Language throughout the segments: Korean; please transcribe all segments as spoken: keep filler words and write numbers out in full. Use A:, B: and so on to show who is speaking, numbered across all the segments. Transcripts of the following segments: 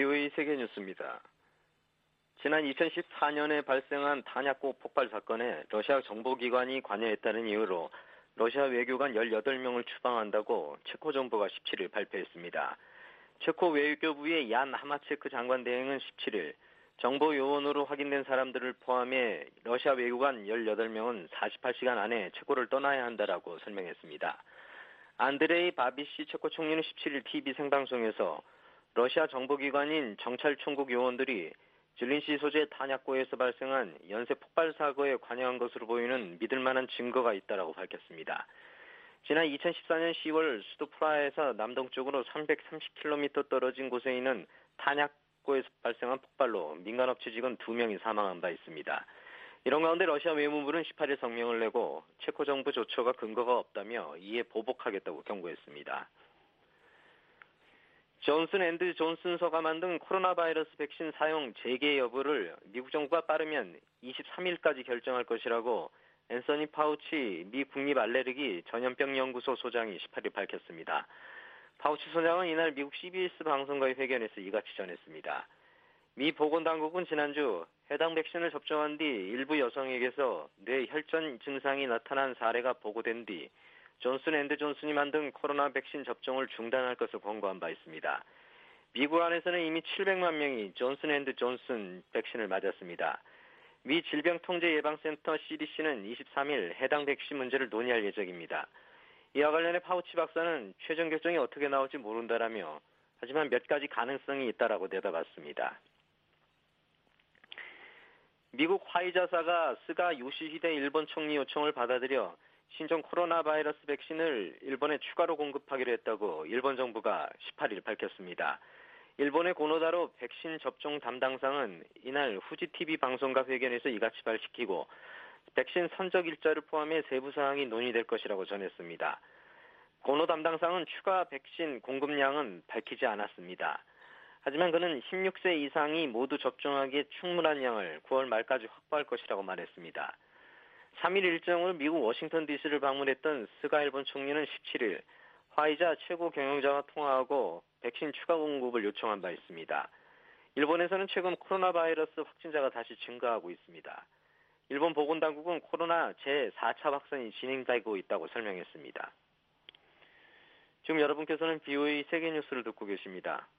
A: 비오에이 세계뉴스입니다. 지난 이천십사 년에 발생한 탄약고 폭발 사건에 러시아 정보기관이 관여했다는 이유로 러시아 외교관 열여덟 명을 추방한다고 체코 정부가 십칠 일 발표했습니다. 체코 외교부의 얀 하마체크 장관 대행은 십칠 일 정보 요원으로 확인된 사람들을 포함해 러시아 외교관 열여덟 명은 사십팔 시간 안에 체코를 떠나야 한다라고 설명했습니다. 안드레이 바비시 체코 총리는 십칠 일 티비 생방송에서 러시아 정보기관인 정찰총국 요원들이 질린시 소재 탄약고에서 발생한 연쇄 폭발 사고에 관여한 것으로 보이는 믿을 만한 증거가 있다라고 밝혔습니다. 지난 이천십사 년 시월 수도 프라하에서 남동쪽으로 삼백삼십 킬로미터 떨어진 곳에 있는 탄약고에서 발생한 폭발로 민간업체 직원 두 명이 사망한 바 있습니다. 이런 가운데 러시아 외무부는 십팔 일 성명을 내고 체코 정부 조처가 근거가 없다며 이에 보복하겠다고 경고했습니다. 존슨 앤드 존슨서가 만든 코로나 바이러스 백신 사용 재개 여부를 미국 정부가 빠르면 이십삼 일까지 결정할 것이라고 앤서니 파우치 미 국립알레르기 전염병 연구소 소장이 십팔 일 밝혔습니다. 파우치 소장은 이날 미국 씨비에스 방송과의 회견에서 이같이 전했습니다. 미 보건당국은 지난주 해당 백신을 접종한 뒤 일부 여성에게서 뇌 혈전 증상이 나타난 사례가 보고된 뒤 존슨 앤드 존슨이 만든 코로나 백신 접종을 중단할 것을 권고한 바 있습니다. 미국 안에서는 이미 칠백만 명이 존슨 앤드 존슨 백신을 맞았습니다. 미 질병통제예방센터 씨디씨는 이십삼 일 해당 백신 문제를 논의할 예정입니다. 이와 관련해 파우치 박사는 최종 결정이 어떻게 나올지 모른다라며 하지만 몇 가지 가능성이 있다라고 내다봤습니다. 미국 화이자사가 스가 요시히데 일본 총리 요청을 받아들여 신종 코로나 바이러스 백신을 일본에 추가로 공급하기로 했다고 일본 정부가 십팔 일 밝혔습니다. 일본의 고노다로 백신 접종 담당상은 이날 후지티비 방송과 회견에서 이같이 밝히고 백신 선적 일자를 포함해 세부 사항이 논의될 것이라고 전했습니다. 고노 담당상은 추가 백신 공급량은 밝히지 않았습니다. 하지만 그는 십육 세 이상이 모두 접종하기에 충분한 양을 구월 말까지 확보할 것이라고 말했습니다. 삼 일 일정으로 미국 워싱턴 디씨를 방문했던 스가 일본 총리는 십칠 일 화이자 최고 경영자와 통화하고 백신 추가 공급을 요청한 바 있습니다. 일본에서는 최근 코로나 바이러스 확진자가 다시 증가하고 있습니다. 일본 보건당국은 코로나 제사 차 확산이 진행되고 있다고 설명했습니다. 지금 여러분께서는 비오에이 세계뉴스를 듣고 계십니다.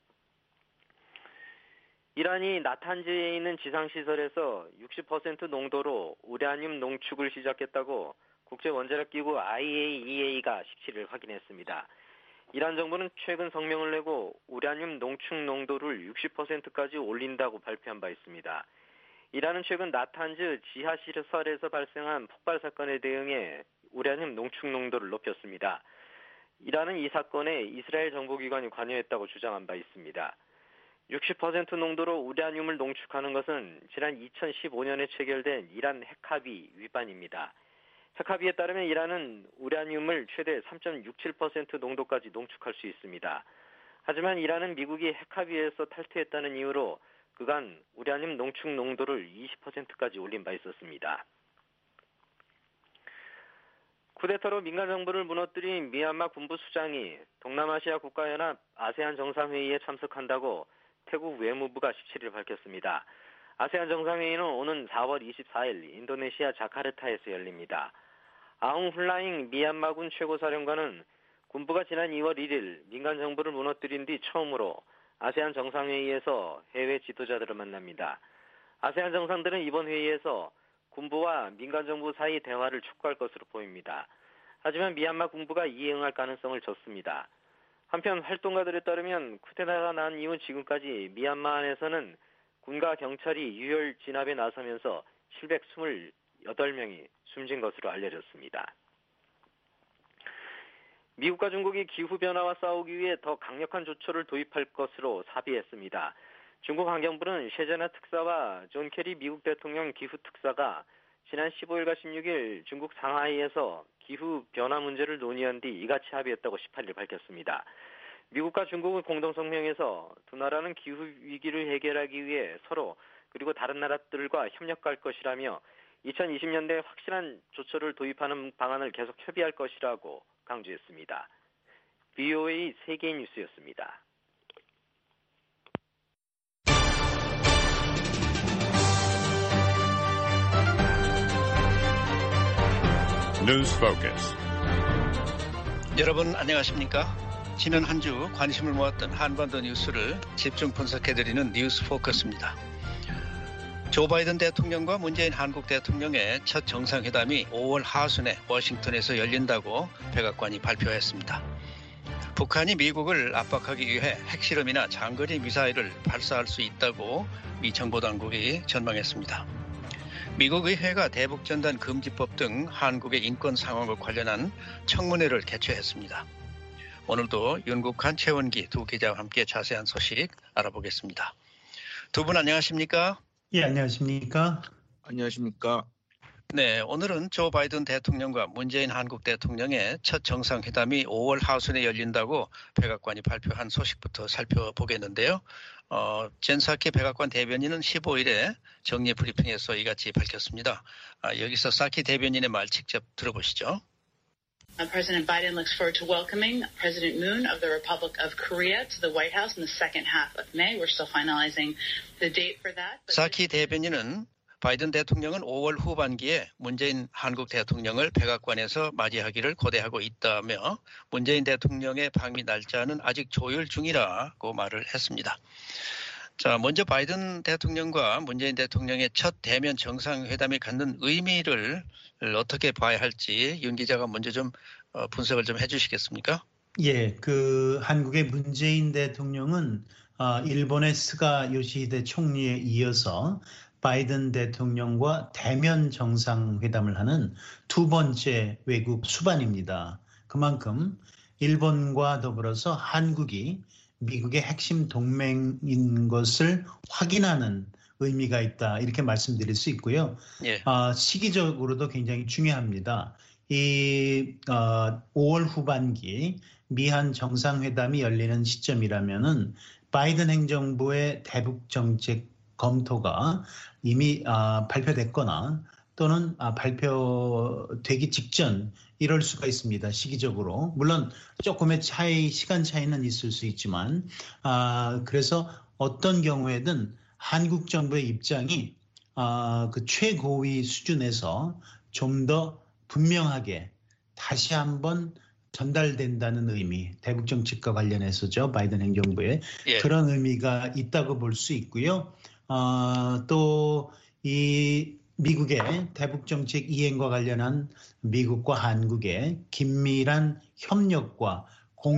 A: 이란이 나탄즈에 있는 지상시설에서 육십 퍼센트 농도로 우라늄 농축을 시작했다고 국제원자력기구 아이에이이에이가 십칠 일 확인했습니다. 이란 정부는 최근 성명을 내고 우라늄 농축 농도를 육십 퍼센트까지 올린다고 발표한 바 있습니다. 이란은 최근 나탄즈 지하시설에서 발생한 폭발 사건에 대응해 우라늄 농축 농도를 높였습니다. 이란은 이 사건에 이스라엘 정보기관이 관여했다고 주장한 바 있습니다. 육십 퍼센트 농도로 우라늄을 농축하는 것은 지난 이천십오 년에 체결된 이란 핵합의 위반입니다. 핵합의에 따르면 이란은 우라늄을 최대 삼 점 육칠 퍼센트 농도까지 농축할 수 있습니다. 하지만 이란은 미국이 핵합의에서 탈퇴했다는 이유로 그간 우라늄 농축 농도를 이십 퍼센트까지 올린 바 있었습니다. 쿠데타로 민간 정부를 무너뜨린 미얀마 군부 수장이 동남아시아 국가연합 아세안 정상회의에 참석한다고 태국 외무부가 십칠 일 밝혔습니다. 아세안 정상회의는 오는 사월 이십사일 인도네시아 자카르타에서 열립니다. 아웅 훌라잉 미얀마군 최고사령관은 군부가 지난 이월 일일 민간 정부를 무너뜨린 뒤 처음으로 아세안 정상회의에서 해외 지도자들을 만납니다. 아세안 정상들은 이번 회의에서 군부와 민간 정부 사이 대화를 촉구할 것으로 보입니다. 하지만 미얀마 군부가 이에 응할 가능성을 졌습니다. 한편 활동가들에 따르면 쿠데타가 난 이후 지금까지 미얀마 안에서는 군과 경찰이 유혈 진압에 나서면서 칠백이십팔 명이 숨진 것으로 알려졌습니다. 미국과 중국이 기후변화와 싸우기 위해 더 강력한 조처를 도입할 것으로 합의했습니다. 중국 환경부는 셰제나 특사와 존 케리 미국 대통령 기후특사가 지난 십오일과 십육일 중국 상하이에서 기후변화 문제를 논의한 뒤 이같이 합의했다고 십팔 일 밝혔습니다. 미국과 중국의 공동성명에서 두 나라는 기후위기를 해결하기 위해 서로 그리고 다른 나라들과 협력할 것이라며 이천이십 년대에 확실한 조처를 도입하는 방안을 계속 협의할 것이라고 강조했습니다. 비오에이 세계뉴스였습니다.
B: News Focus.
C: 여러분 안녕하십니까? 지난 한 주 관심을 모았던 한반도 뉴스를 집중 분석해드리는 뉴스 포커스입니다. 조 바이든 대통령과 문재인 한국 대통령의 첫 정상회담이 오월 하순에 워싱턴에서 열린다고 백악관이 발표했습니다. 북한이 미국을 압박하기 위해 핵실험이나 장거리 미사일을 발사할 수 있다고 미 정보당국이 전망했습니다. 미국 의회가 대북전단 금지법 등 한국의 인권 상황과 관련한 청문회를 개최했습니다. 오늘도 윤국한, 최원기 두 기자와 함께 자세한 소식 알아보겠습니다. 두 분 안녕하십니까?
D: 예, 안녕하십니까?
E: 안녕하십니까?
C: 네, 오늘은 조 바이든 대통령과 문재인 한국 대통령의 첫 정상회담이 오월 하순에 열린다고 백악관이 발표한 소식부터 살펴보겠는데요. 어, 젠 사키 백악관 대변인은 십오일에 정례 브리핑에서 이같이 밝혔습니다. 아, 여기서 사키 대변인의 말 직접 들어보시죠.
F: Uh, President Biden looks forward to welcoming President Moon of the Republic of Korea to the White House in the second half of May. We're still finalizing the date for that.
C: 사키 대변인은 바이든 대통령은 오월 후반기에 문재인 한국 대통령을 백악관에서 맞이하기를 고대하고 있다며 문재인 대통령의 방미 날짜는 아직 조율 중이라고 말을 했습니다. 자, 먼저 바이든 대통령과 문재인 대통령의 첫 대면 정상회담이 갖는 의미를 어떻게 봐야 할지 윤 기자가 먼저 좀 분석을 좀 해주시겠습니까?
D: 예, 그 한국의 문재인 대통령은 일본의 스가 요시히데 총리에 이어서 바이든 대통령과 대면 정상회담을 하는 두 번째 외국 수반입니다. 그만큼 일본과 더불어서 한국이 미국의 핵심 동맹인 것을 확인하는 의미가 있다, 이렇게 말씀드릴 수 있고요.
C: 예.
D: 어, 시기적으로도 굉장히 중요합니다. 이 어, 오월 후반기 미한 정상회담이 열리는 시점이라면은 바이든 행정부의 대북 정책 검토가 이미 아, 발표됐거나 또는 아, 발표되기 직전 이럴 수가 있습니다. 시기적으로. 물론 조금의 차이, 시간 차이는 있을 수 있지만 아, 그래서 어떤 경우에든 한국 정부의 입장이 아, 그 최고위 수준에서 좀 더 분명하게 다시 한번 전달된다는 의미, 대북 정책과 관련해서죠. 바이든 행정부의
C: 예.
D: 그런 의미가 있다고 볼 수 있고요. 어, 또 이 미국의 대북 정책 이행과 관련한 미국과 한국의 긴밀한 협력과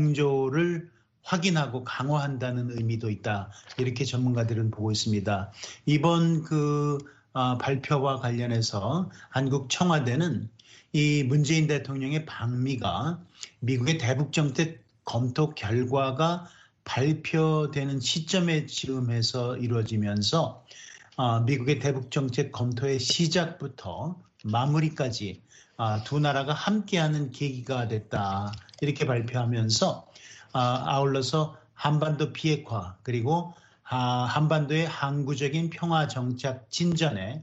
D: 공조를 확인하고 강화한다는 의미도 있다, 이렇게 전문가들은 보고 있습니다. 이번 그 어, 발표와 관련해서 한국 청와대는 이 문재인 대통령의 방미가 미국의 대북 정책 검토 결과가 발표되는 시점에 즈음해서 이루어지면서 어, 미국의 대북 정책 검토의 시작부터 마무리까지 어, 두 나라가 함께하는 계기가 됐다, 이렇게 발표하면서 어, 아울러서 한반도 비핵화 그리고 아, 한반도의 항구적인 평화 정착 진전에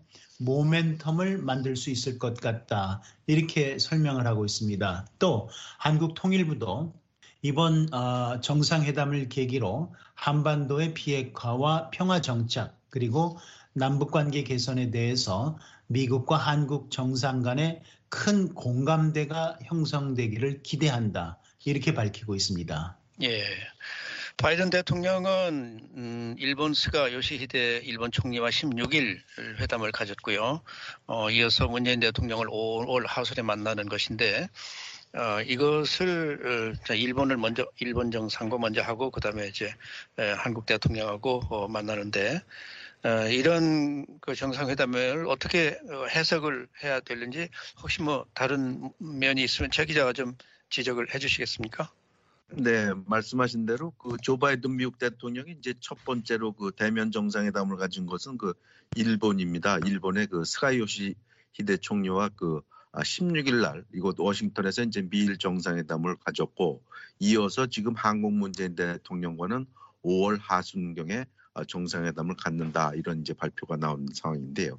D: 모멘텀을 만들 수 있을 것 같다, 이렇게 설명을 하고 있습니다. 또 한국 통일부도 이번 어, 정상회담을 계기로 한반도의 비핵화와 평화 정착 그리고 남북관계 개선에 대해서 미국과 한국 정상 간의 큰 공감대가 형성되기를 기대한다, 이렇게 밝히고 있습니다.
C: 예. 바이든 대통령은 음, 일본 스가 요시히데 일본 총리와 십육일 회담을 가졌고요. 어, 이어서 문재인 대통령을 오월 하순에 만나는 것인데 어, 이것을 어, 일본을 먼저 일본 정상과 먼저 하고 그다음에 이제 에, 한국 대통령하고 어, 만나는데 어, 이런 그 정상회담을 어떻게 해석을 해야 되는지 혹시 뭐 다른 면이 있으면 최 기자가 좀 지적을 해주시겠습니까?
E: 네, 말씀하신 대로 그 조 바이든 미국 대통령이 이제 첫 번째로 그 대면 정상회담을 가진 것은 그 일본입니다. 일본의 그 스가 요시히데 총리와 그 십육일 날 이곳 워싱턴에서 이제 미일 정상회담을 가졌고, 이어서 지금 한국 문재인 대통령과는 오월 하순경에 정상회담을 갖는다, 이런 이제 발표가 나온 상황인데요.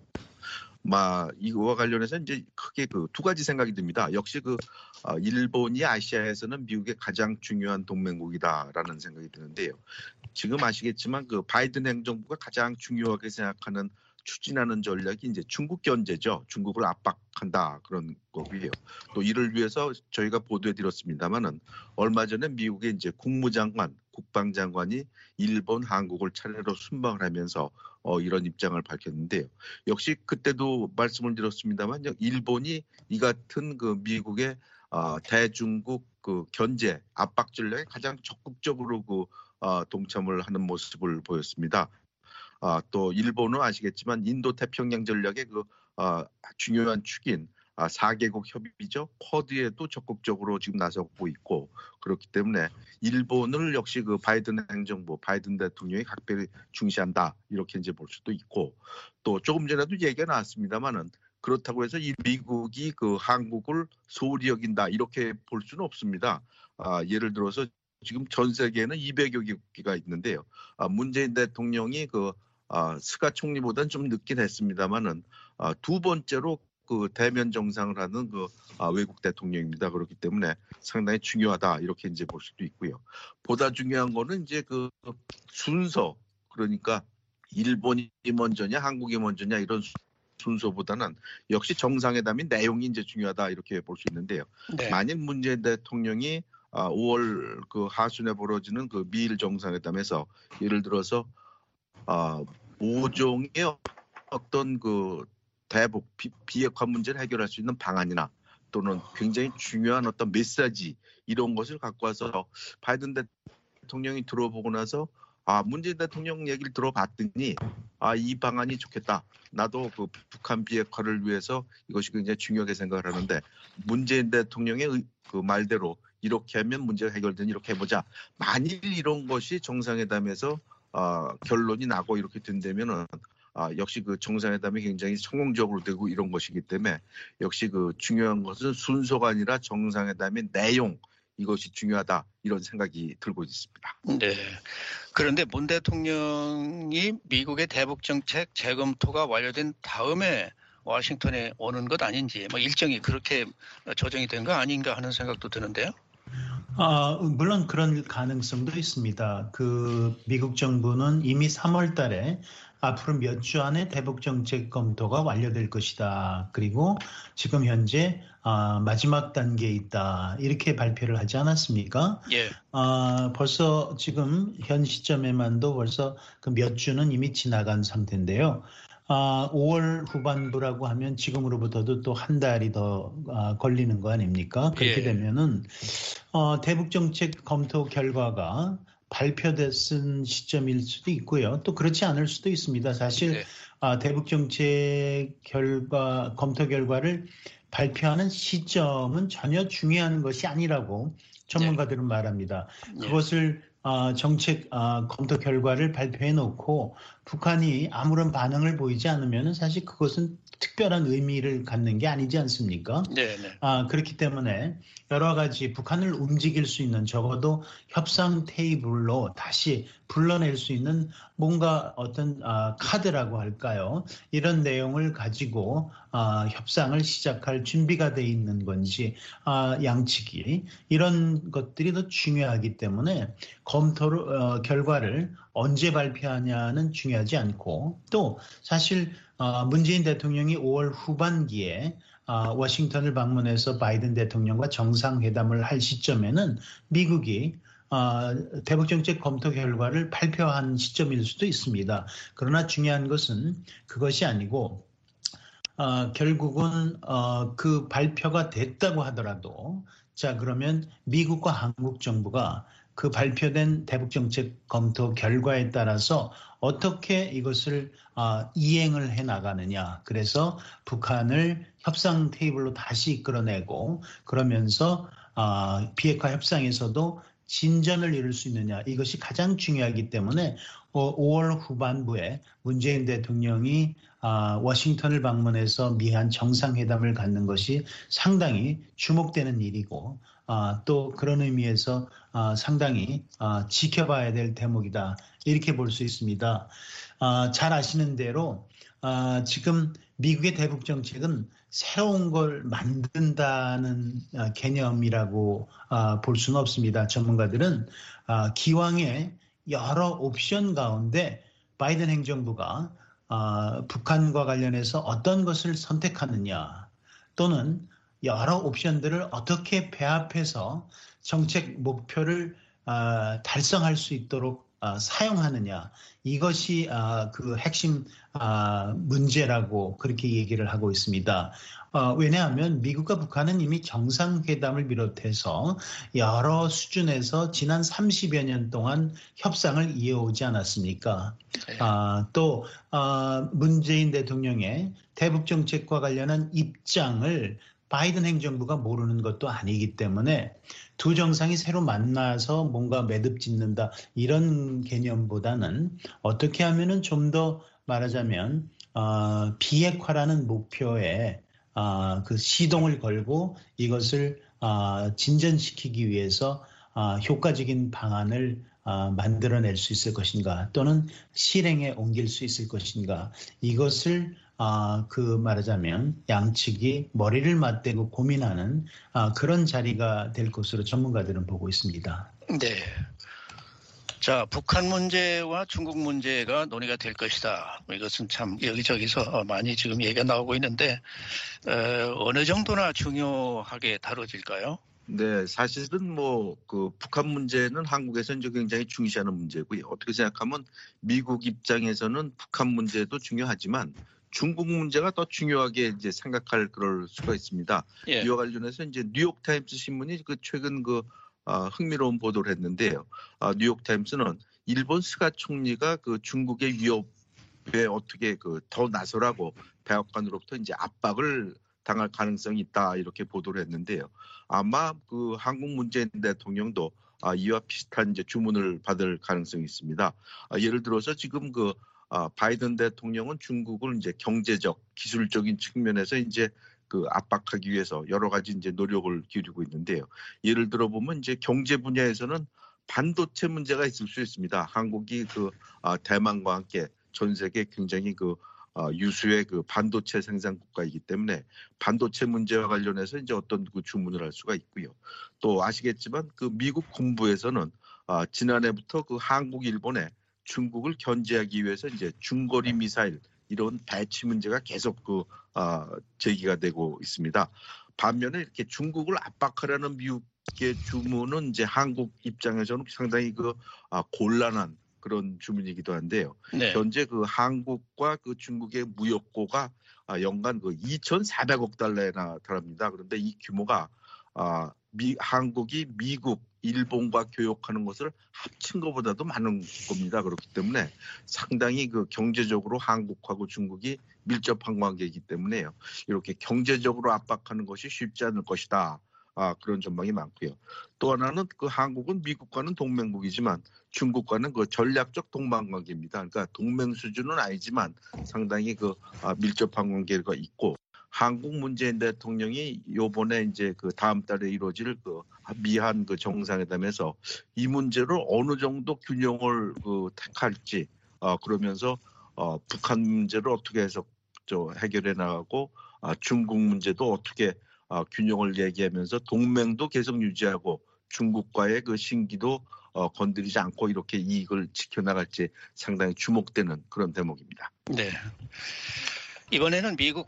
E: 마 이거와 관련해서 이제 크게 그 두 가지 생각이 듭니다. 역시 그 어, 일본이 아시아에서는 미국의 가장 중요한 동맹국이다라는 생각이 드는데요. 지금 아시겠지만 그 바이든 행정부가 가장 중요하게 생각하는 추진하는 전략이 이제 중국 견제죠. 중국을 압박한다 그런 거고요. 또 이를 위해서 저희가 보도해드렸습니다만은 얼마 전에 미국의 이제 국무장관, 국방장관이 일본, 한국을 차례로 순방을 하면서 어, 이런 입장을 밝혔는데요. 역시 그때도 말씀을 드렸습니다만 일본이 이 같은 그 미국의 어, 대중국 그 견제 압박 전략에 가장 적극적으로 그 어, 동참을 하는 모습을 보였습니다. 아, 또 일본은 아시겠지만 인도 태평양 전략의 그 아, 중요한 축인 아, 사 개국 협의죠. 쿼드에도 적극적으로 지금 나서고 있고 그렇기 때문에 일본을 역시 그 바이든 행정부, 바이든 대통령이 각별히 중시한다 이렇게 이제 볼 수도 있고 또 조금 전에도 얘기가 나왔습니다만은 그렇다고 해서 이 미국이 그 한국을 소홀히 여긴다 이렇게 볼 수는 없습니다. 아, 예를 들어서 지금 전 세계에는 이백여 개국기가 있는데요. 아, 문재인 대통령이 그 아, 스가 총리보다는 좀 늦긴 했습니다만은 아, 두 번째로 그 대면 정상을 하는 그 아, 외국 대통령입니다. 그렇기 때문에 상당히 중요하다 이렇게 이제 볼 수도 있고요. 보다 중요한 거는 이제 그 순서 그러니까 일본이 먼저냐 한국이 먼저냐 이런 순서보다는 역시 정상회담인 내용이 이제 중요하다 이렇게 볼 수 있는데요. 네. 만약 문재인 대통령이 아, 오월 그 하순에 벌어지는 그 미일 정상회담에서 예를 들어서 아, 오종의 어떤 그 대북 비, 비핵화 문제를 해결할 수 있는 방안이나 또는 굉장히 중요한 어떤 메시지 이런 것을 갖고 와서 바이든 대통령이 들어보고 나서 아 문재인 대통령 얘기를 들어봤더니 아 이 방안이 좋겠다. 나도 그 북한 비핵화를 위해서 이것이 굉장히 중요하게 생각을 하는데 문재인 대통령의 그 말대로 이렇게 하면 문제가 해결되니 이렇게 해보자. 만일 이런 것이 정상회담에서 어, 결론이 나고 이렇게 된다면은 아, 역시 그 정상회담이 굉장히 성공적으로 되고 이런 것이기 때문에 역시 그 중요한 것은 순서가 아니라 정상회담의 내용 이것이 중요하다 이런 생각이 들고 있습니다.
C: 네. 그런데 문 대통령이 미국의 대북 정책 재검토가 완료된 다음에 워싱턴에 오는 것 아닌지 뭐 일정이 그렇게 조정이 된 거 아닌가 하는 생각도 드는데요.
D: 아, 물론 그런 가능성도 있습니다. 그 미국 정부는 이미 삼월 달에 앞으로 몇 주 안에 대북 정책 검토가 완료될 것이다. 그리고 지금 현재 아, 마지막 단계에 있다. 이렇게 발표를 하지 않았습니까?
C: 예.
D: 아, 벌써 지금 현 시점에만도 벌써 그 몇 주는 이미 지나간 상태인데요. 아, 오월 후반부라고 하면 지금으로부터도 또 한 달이 더 아, 걸리는 거 아닙니까? 그렇게
C: 예.
D: 되면은 어, 대북 정책 검토 결과가 발표됐은 시점일 수도 있고요. 또 그렇지 않을 수도 있습니다. 사실
C: 네.
D: 아, 대북 정책 결과 검토 결과를 발표하는 시점은 전혀 중요한 것이 아니라고 전문가들은 네. 말합니다.
C: 네.
D: 그것을 어, 정책 어, 검토 결과를 발표해 놓고 북한이 아무런 반응을 보이지 않으면 사실 그것은 특별한 의미를 갖는 게 아니지 않습니까?
C: 네, 네.
D: 아, 그렇기 때문에 여러 가지 북한을 움직일 수 있는 적어도 협상 테이블로 다시 불러낼 수 있는 뭔가 어떤 아, 카드라고 할까요? 이런 내용을 가지고 아, 협상을 시작할 준비가 돼 있는 건지 아, 양측이 이런 것들이 더 중요하기 때문에 검토를 어, 결과를 언제 발표하냐는 중요하지 않고 또 사실 어, 문재인 대통령이 오월 후반기에 어, 워싱턴을 방문해서 바이든 대통령과 정상회담을 할 시점에는 미국이 어, 대북 정책 검토 결과를 발표한 시점일 수도 있습니다. 그러나 중요한 것은 그것이 아니고 어, 결국은 어, 그 발표가 됐다고 하더라도 자 그러면 미국과 한국 정부가 그 발표된 대북 정책 검토 결과에 따라서 어떻게 이것을 어, 이행을 해 나가느냐. 그래서 북한을 협상 테이블로 다시 이끌어내고 그러면서 어, 비핵화 협상에서도 진전을 이룰 수 있느냐. 이것이 가장 중요하기 때문에 오월 후반부에 문재인 대통령이 어, 워싱턴을 방문해서 미한 정상회담을 갖는 것이 상당히 주목되는 일이고 어, 또 그런 의미에서 어, 상당히 어, 지켜봐야 될 대목이다. 이렇게 볼 수 있습니다. 어, 잘 아시는 대로 어, 지금 미국의 대북 정책은 새로운 걸 만든다는 어, 개념이라고 어, 볼 수는 없습니다. 전문가들은 어, 기왕에 여러 옵션 가운데 바이든 행정부가 어, 북한과 관련해서 어떤 것을 선택하느냐 또는 여러 옵션들을 어떻게 배합해서 정책 목표를 어, 달성할 수 있도록 어, 사용하느냐 이것이 어, 그 핵심 어, 문제라고 그렇게 얘기를 하고 있습니다. 어, 왜냐하면 미국과 북한은 이미 정상회담을 비롯해서 여러 수준에서 지난 삼십여 년 동안 협상을 이어오지 않았습니까?
C: 네.
D: 아, 또 어, 문재인 대통령의 대북 정책과 관련한 입장을 바이든 행정부가 모르는 것도 아니기 때문에 두 정상이 새로 만나서 뭔가 매듭 짓는다 이런 개념보다는 어떻게 하면은 좀 더 말하자면 어, 비핵화라는 목표에 어, 그 시동을 걸고 이것을 어, 진전시키기 위해서 어, 효과적인 방안을 어, 만들어낼 수 있을 것인가 또는 실행에 옮길 수 있을 것인가 이것을 어, 그 말하자면 양측이 머리를 맞대고 고민하는 어, 그런 자리가 될 것으로 전문가들은 보고 있습니다.
C: 네. 자, 북한 문제와 중국 문제가 논의가 될 것이다. 이것은 참 여기저기서 많이 지금 얘기가 나오고 있는데 어, 어느 정도나 중요하게 다뤄질까요?
E: 네, 사실은 뭐 그 북한 문제는 한국에서 이제 굉장히 중시하는 문제고요. 어떻게 생각하면 미국 입장에서는 북한 문제도 중요하지만 중국 문제가 더 중요하게 이제 생각할 그럴 수가 있습니다.
C: 예.
E: 이와 관련해서 이제 뉴욕타임스 신문이 그 최근 그 어, 흥미로운 보도를 했는데요. 어, 뉴욕타임스는 일본 스가 총리가 그 중국의 위협에 어떻게 그 더 나서라고 백악관으로부터 이제 압박을 당할 가능성이 있다 이렇게 보도를 했는데요. 아마 그 한국 문재인 대통령도 아, 이와 비슷한 이제 주문을 받을 가능성이 있습니다. 아, 예를 들어서 지금 그 아, 바이든 대통령은 중국을 이제 경제적, 기술적인 측면에서 이제 그 압박하기 위해서 여러 가지 이제 노력을 기울이고 있는데요. 예를 들어 보면 이제 경제 분야에서는 반도체 문제가 있을 수 있습니다. 한국이 그 아, 대만과 함께 전 세계 굉장히 그 어, 유수의 그 반도체 생산 국가이기 때문에 반도체 문제와 관련해서 이제 어떤 그 주문을 할 수가 있고요. 또 아시겠지만 그 미국 군부에서는 어, 지난해부터 그 한국, 일본에 중국을 견제하기 위해서 이제 중거리 미사일 이런 배치 문제가 계속 그 어, 제기가 되고 있습니다. 반면에 이렇게 중국을 압박하려는 미국의 주문은 이제 한국 입장에서는 상당히 그 아, 곤란한 그런 주문이기도 한데요.
C: 네.
E: 현재 그 한국과 그 중국의 무역고가 연간 그 이천사백억 달러나 달합니다. 그런데 이 규모가 아, 미, 한국이 미국, 일본과 교역하는 것을 합친 것보다도 많은 겁니다. 그렇기 때문에 상당히 그 경제적으로 한국하고 중국이 밀접한 관계이기 때문에요. 이렇게 경제적으로 압박하는 것이 쉽지 않을 것이다. 아, 그런 전망이 많고요. 또 하나는 그 한국은 미국과는 동맹국이지만 중국과는 그 전략적 동반 관계입니다. 그러니까 동맹 수준은 아니지만 상당히 그 아, 밀접한 관계가 있고 한국 문재인 대통령이 요번에 이제 그 다음 달에 이루어질 그 미한 그 정상회담에서 이 문제를 어느 정도 균형을 그 택할지 어, 그러면서 어, 북한 문제를 어떻게 해서 저 해결해 나가고 아, 중국 문제도 어떻게 어, 균형을 얘기하면서 동맹도 계속 유지하고 중국과의 그 신기도 어, 건드리지 않고 이렇게 이익을 지켜나갈지 상당히 주목되는 그런 대목입니다.
C: 네. 이번에는 미국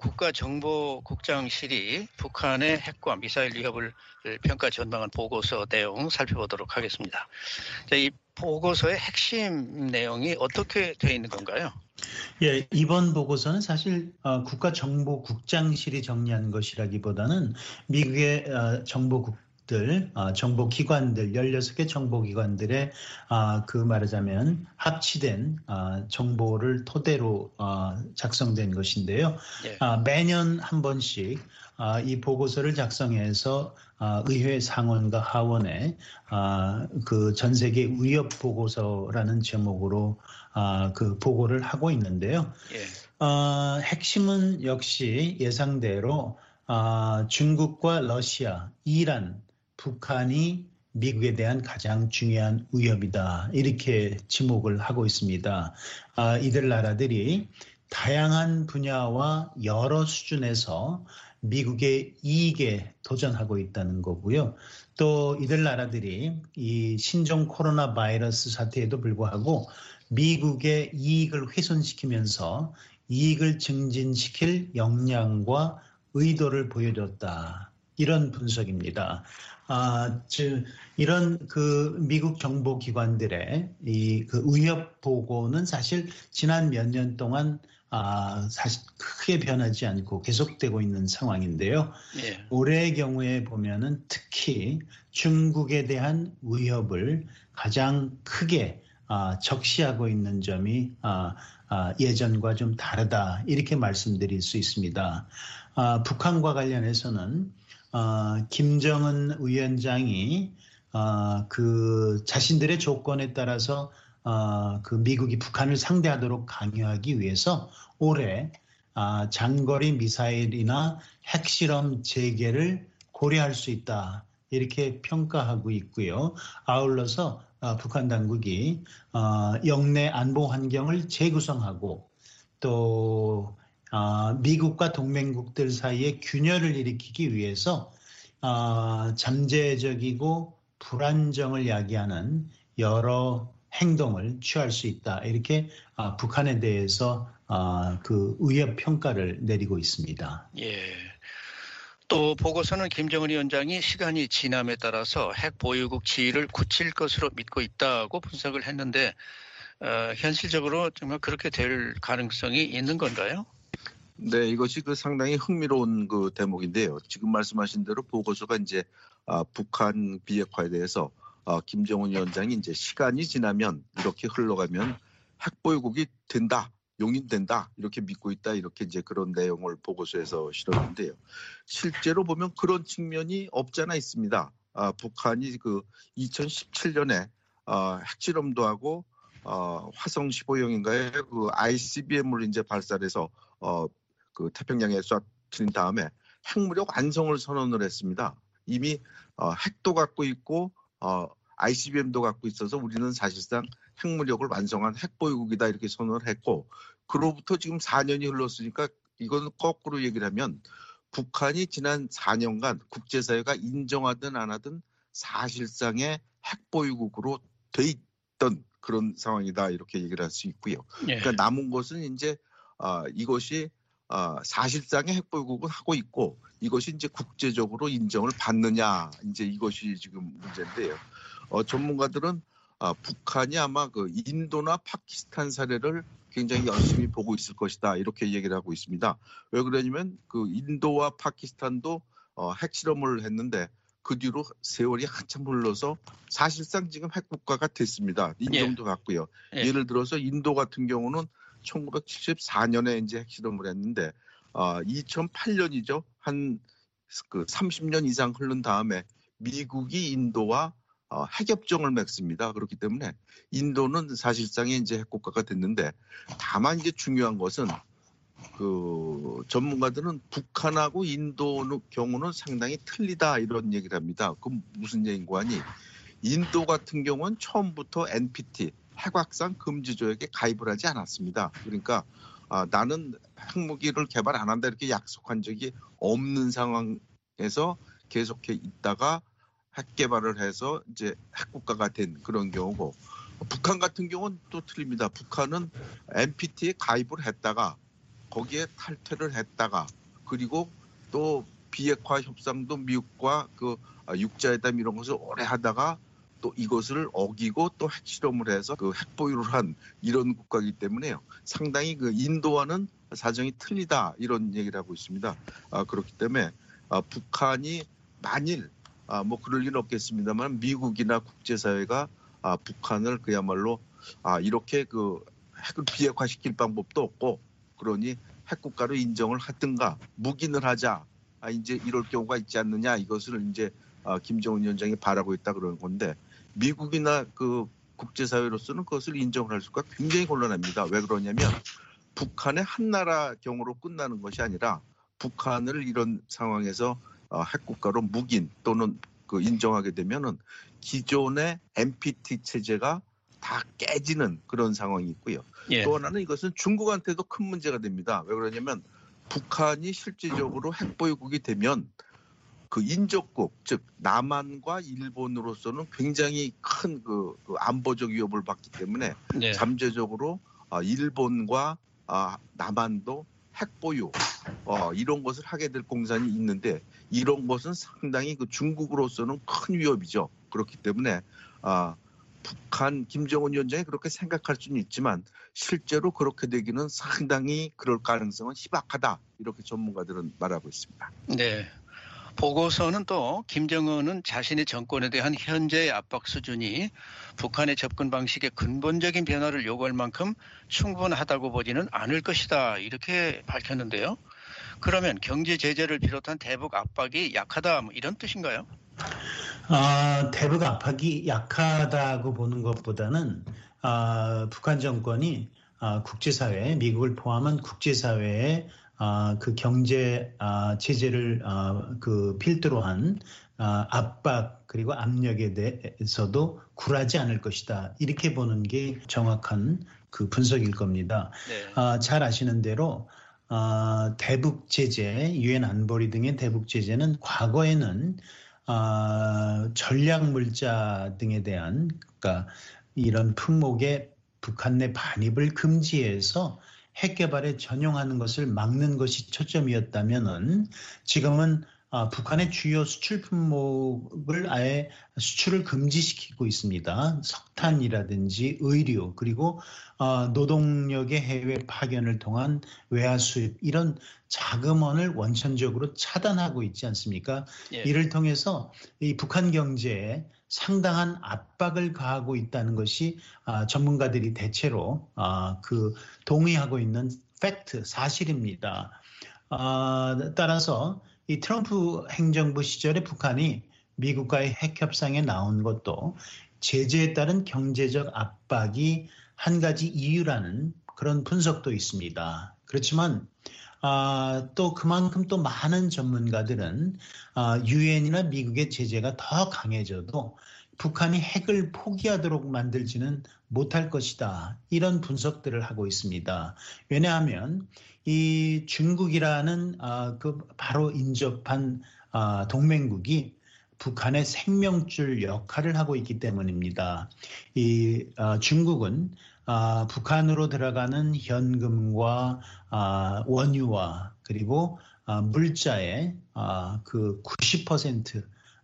C: 국가정보국장실이 북한의 핵과 미사일 위협을 평가 전망한 보고서 내용 살펴보도록 하겠습니다. 자, 이 보고서의 핵심 내용이 어떻게 되어 있는 건가요?
D: 예, 이번 보고서는 사실 어, 국가정보국장실이 정리한 것이라기보다는 미국의 어, 정보국들, 어, 정보기관들, 열여섯 개 정보기관들의 어, 그 말하자면 합치된 어, 정보를 토대로 어, 작성된 것인데요.
C: 예.
D: 어, 매년 한 번씩 어, 이 보고서를 작성해서 어, 의회 상원과 하원에 어, 그 전 세계 위협 보고서라는 제목으로 어, 그 보고를 하고 있는데요.
C: 예.
D: 어, 핵심은 역시 예상대로 어, 중국과 러시아, 이란, 북한이 미국에 대한 가장 중요한 위협이다. 이렇게 지목을 하고 있습니다. 어, 이들 나라들이 다양한 분야와 여러 수준에서 미국의 이익에 도전하고 있다는 거고요. 또 이들 나라들이 이 신종 코로나 바이러스 사태에도 불구하고 미국의 이익을 훼손시키면서 이익을 증진시킬 역량과 의도를 보여줬다. 이런 분석입니다. 아, 즉 이런 그 미국 정보기관들의 이 그 위협 보고는 사실 지난 몇 년 동안 아, 사실 크게 변하지 않고 계속되고 있는 상황인데요.
C: 예.
D: 올해의 경우에 보면은 특히 중국에 대한 위협을 가장 크게 아, 적시하고 있는 점이 아, 아, 예전과 좀 다르다 이렇게 말씀드릴 수 있습니다. 아, 북한과 관련해서는 아, 김정은 위원장이 아, 그 자신들의 조건에 따라서 아, 그 미국이 북한을 상대하도록 강요하기 위해서 올해 아, 장거리 미사일이나 핵실험 재개를 고려할 수 있다. 이렇게 평가하고 있고요. 아울러서 아, 북한 당국이 어, 영내 안보 환경을 재구성하고 또 어, 미국과 동맹국들 사이에 균열을 일으키기 위해서 어, 잠재적이고 불안정을 야기하는 여러 행동을 취할 수 있다. 이렇게 어, 북한에 대해서 어, 그 위협 평가를 내리고 있습니다.
C: 예. 또 보고서는 김정은 위원장이 시간이 지남에 따라서 핵 보유국 지위를 굳힐 것으로 믿고 있다고 분석을 했는데 어, 현실적으로 정말 그렇게 될 가능성이 있는 건가요?
E: 네, 이것이 그 상당히 흥미로운 그 대목인데요. 지금 말씀하신 대로 보고서가 이제 아, 북한 비핵화에 대해서 아, 김정은 위원장이 이제 시간이 지나면 이렇게 흘러가면 핵 보유국이 된다. 용인된다 이렇게 믿고 있다 이렇게 이제 그런 내용을 보고서에서 실었는데요. 실제로 보면 그런 측면이 없잖아 있습니다. 아, 북한이 그 이천십칠 년에 아, 핵실험도 하고 어, 화성 십오형인가에 그 아이씨비엠을 이제 발사해서 어, 그 태평양에 쏴트린 다음에 핵무력 완성을 선언을 했습니다. 이미 어, 핵도 갖고 있고 어, 아이씨비엠도 갖고 있어서 우리는 사실상 핵무력을 완성한 핵보유국이다 이렇게 선언을 했고 그로부터 지금 사 년이 흘렀으니까 이건 거꾸로 얘기를 하면 북한이 지난 사 년간 국제사회가 인정하든 안 하든 사실상의 핵보유국으로 돼 있던 그런 상황이다 이렇게 얘기를 할 수 있고요.
C: 예.
E: 그러니까 남은 것은 이제 어, 이것이 어, 사실상의 핵보유국은 하고 있고 이것이 이제 국제적으로 인정을 받느냐 이제 이것이 지금 문제인데요. 어, 전문가들은 아, 북한이 아마 그 인도나 파키스탄 사례를 굉장히 열심히 보고 있을 것이다 이렇게 얘기를 하고 있습니다. 왜 그러냐면 그 인도와 파키스탄도 어, 핵실험을 했는데 그 뒤로 세월이 한참 흘러서 사실상 지금 핵국가가 됐습니다. 인정도
C: 예.
E: 받고요.
C: 예.
E: 예를 들어서 인도 같은 경우는 천구백칠십사 년에 이제 핵실험을 했는데 어, 이천팔 년이죠. 한 그 삼십 년 이상 흐른 다음에 미국이 인도와 어, 핵협정을 맺습니다. 그렇기 때문에 인도는 사실상의 이제 핵국가가 됐는데 다만 이제 중요한 것은 그 전문가들은 북한하고 인도 경우는 상당히 틀리다 이런 얘기를 합니다. 그럼 무슨 얘기인고 하니 인도 같은 경우는 처음부터 엔피티 핵확산 금지 조약에 가입을 하지 않았습니다. 그러니까 아, 나는 핵무기를 개발 안 한다 이렇게 약속한 적이 없는 상황에서 계속해 있다가 핵 개발을 해서 이제 핵국가가 된 그런 경우고 북한 같은 경우는 또 틀립니다. 북한은 엔피티에 가입을 했다가 거기에 탈퇴를 했다가 그리고 또 비핵화 협상도 미국과 그 육자회담 이런 것을 오래 하다가 또 이것을 어기고 또 핵실험을 해서 그 핵보유를 한 이런 국가이기 때문에요. 상당히 그 인도와는 사정이 틀리다 이런 얘기를 하고 있습니다. 아, 그렇기 때문에 아, 북한이 만일 아, 뭐 그럴 일은 없겠습니다만 미국이나 국제사회가 아, 북한을 그야말로 아, 이렇게 그 핵을 비핵화시킬 방법도 없고 그러니 핵국가로 인정을 하든가 묵인을 하자 아, 이제 이럴 경우가 있지 않느냐 이것을 이제 아, 김정은 위원장이 바라고 있다 그러는 건데 미국이나 그 국제사회로서는 그것을 인정을 할 수가 굉장히 곤란합니다. 왜 그러냐면 북한의 한 나라 경우로 끝나는 것이 아니라 북한을 이런 상황에서 어, 핵국가로 묵인 또는 그 인정하게 되면은 기존의 엔피티 체제가 다 깨지는 그런 상황이 있고요.
C: 예.
E: 또 하나는 이것은 중국한테도 큰 문제가 됩니다. 왜 그러냐면 북한이 실질적으로 핵보유국이 되면 그 인접국 즉 남한과 일본으로서는 굉장히 큰 그 안보적 위협을 받기 때문에
C: 네.
E: 잠재적으로 일본과 아, 남한도 핵 보유 어, 이런 것을 하게 될 공산이 있는데 이런 것은 상당히 그 중국으로서는 큰 위협이죠. 그렇기 때문에 아, 북한 김정은 위원장이 그렇게 생각할 수는 있지만 실제로 그렇게 되기는 상당히 그럴 가능성은 희박하다. 이렇게 전문가들은 말하고 있습니다.
C: 네. 보고서는 또 김정은은 자신의 정권에 대한 현재의 압박 수준이 북한의 접근 방식의 근본적인 변화를 요구할 만큼 충분하다고 보지는 않을 것이다. 이렇게 밝혔는데요. 그러면 경제 제재를 비롯한 대북 압박이 약하다 뭐 이런 뜻인가요?
D: 아, 대북 압박이 약하다고 보는 것보다는 아, 북한 정권이 아, 국제사회, 미국을 포함한 국제사회에 아, 그 경제 아, 제재를 아, 그 필두로 한 아, 압박 그리고 압력에 대해서도 굴하지 않을 것이다. 이렇게 보는 게 정확한 그 분석일 겁니다.
C: 네.
D: 아, 잘 아시는 대로 아, 대북 제재, 유엔 안보리 등의 대북 제재는 과거에는 아, 전략 물자 등에 대한 그러니까 이런 품목의 북한 내 반입을 금지해서 핵 개발에 전용하는 것을 막는 것이 초점이었다면은 지금은 아, 북한의 주요 수출 품목을 아예 수출을 금지시키고 있습니다. 석탄이라든지 의류 그리고 어, 노동력의 해외 파견을 통한 외화 수입 이런 자금원을 원천적으로 차단하고 있지 않습니까?
C: 예.
D: 이를 통해서 이 북한 경제에 상당한 압박을 가하고 있다는 것이 아, 전문가들이 대체로 아, 그 동의하고 있는 팩트 사실입니다. 아, 따라서 이 트럼프 행정부 시절에 북한이 미국과의 핵 협상에 나온 것도 제재에 따른 경제적 압박이 한 가지 이유라는 그런 분석도 있습니다. 그렇지만 아, 또 그만큼 또 많은 전문가들은 아, 유엔이나 미국의 제재가 더 강해져도 북한이 핵을 포기하도록 만들지는 못할 것이다. 이런 분석들을 하고 있습니다. 왜냐하면 이 중국이라는 아, 그 바로 인접한 아, 동맹국이 북한의 생명줄 역할을 하고 있기 때문입니다. 이 아, 중국은 아, 북한으로 들어가는 현금과 아, 원유와 그리고 아, 물자의 아, 그 구십 퍼센트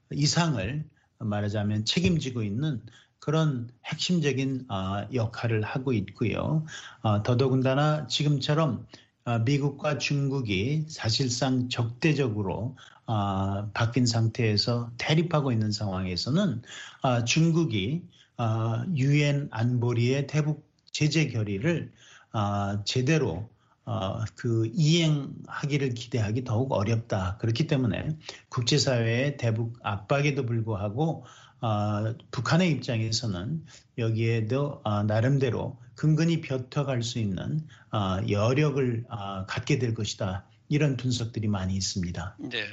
D: 이상을 말하자면 책임지고 있는 그런 핵심적인 아, 역할을 하고 있고요. 아, 더더군다나 지금처럼 아, 미국과 중국이 사실상 적대적으로 아, 바뀐 상태에서 대립하고 있는 상황에서는 아, 중국이 아, 유엔 안보리의 대북 제재 결의를 아, 제대로 어, 그 이행하기를 기대하기 더욱 어렵다. 그렇기 때문에 국제사회의 대북 압박에도 불구하고 어, 북한의 입장에서는 여기에도 어, 나름대로 근근히 벼터갈 수 있는 어, 여력을 어, 갖게 될 것이다. 이런 분석들이 많이 있습니다.
C: 네.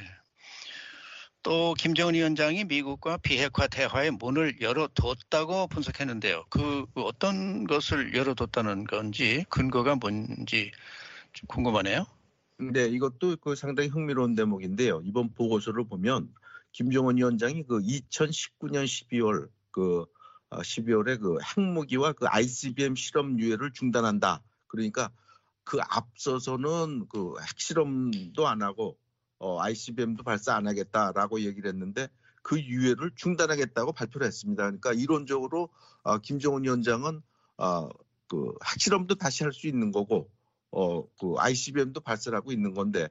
C: 또 김정은 위원장이 미국과 비핵화 대화의 문을 열어뒀다고 분석했는데요. 그 어떤 것을 열어뒀다는 건지 근거가 뭔지 좀 궁금하네요.
E: 네, 이것도 그 상당히 흥미로운 대목인데요. 이번 보고서를 보면 김정은 위원장이 그 이천십구 년 십이월 그 십이월에 그 핵무기와 그 아이씨비엠 실험 유예를 중단한다. 그러니까 그 앞서서는 그 핵실험도 안 하고 어, 아이씨비엠도 발사 안 하겠다라고 얘기를 했는데 그 유예를 중단하겠다고 발표를 했습니다. 그러니까 이론적으로 어, 김정은 위원장은 어, 그 핵실험도 다시 할 수 있는 거고 어, 그 아이씨비엠도 발사를 하고 있는 건데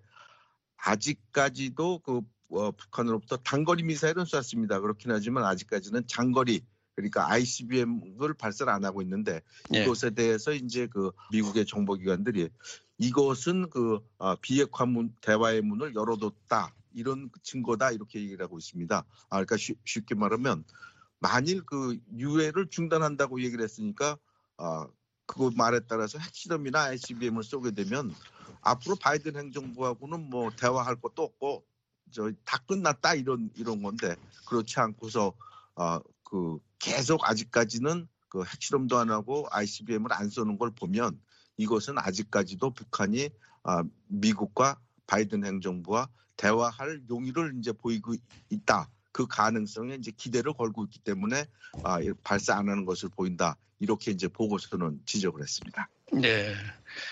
E: 아직까지도 그 어, 북한으로부터 단거리 미사일은 쐈습니다. 그렇긴 하지만 아직까지는 장거리 그러니까 아이씨비엠을 발사를 안 하고 있는데
C: 예.
E: 이것에 대해서 이제 그 미국의 정보기관들이 이것은 그 어, 비핵화 문, 대화의 문을 열어뒀다 이런 증거다 이렇게 얘기를 하고 있습니다. 아, 그러니까 쉬, 쉽게 말하면 만일 그 유예를 중단한다고 얘기를 했으니까 아, 그 말에 따라서 핵실험이나 아이씨비엠을 쏘게 되면 앞으로 바이든 행정부하고는 뭐 대화할 것도 없고 저 다 끝났다 이런 이런 건데 그렇지 않고서 아, 그 계속 아직까지는 그 핵실험도 안 하고 아이씨비엠을 안 쏘는 걸 보면 이것은 아직까지도 북한이 아, 미국과 바이든 행정부와 대화할 용의를 이제 보이고 있다. 그 가능성에 이제 기대를 걸고 있기 때문에 아, 발사 안 하는 것을 보인다. 이렇게 이제 보고서는 지적을 했습니다.
C: 네.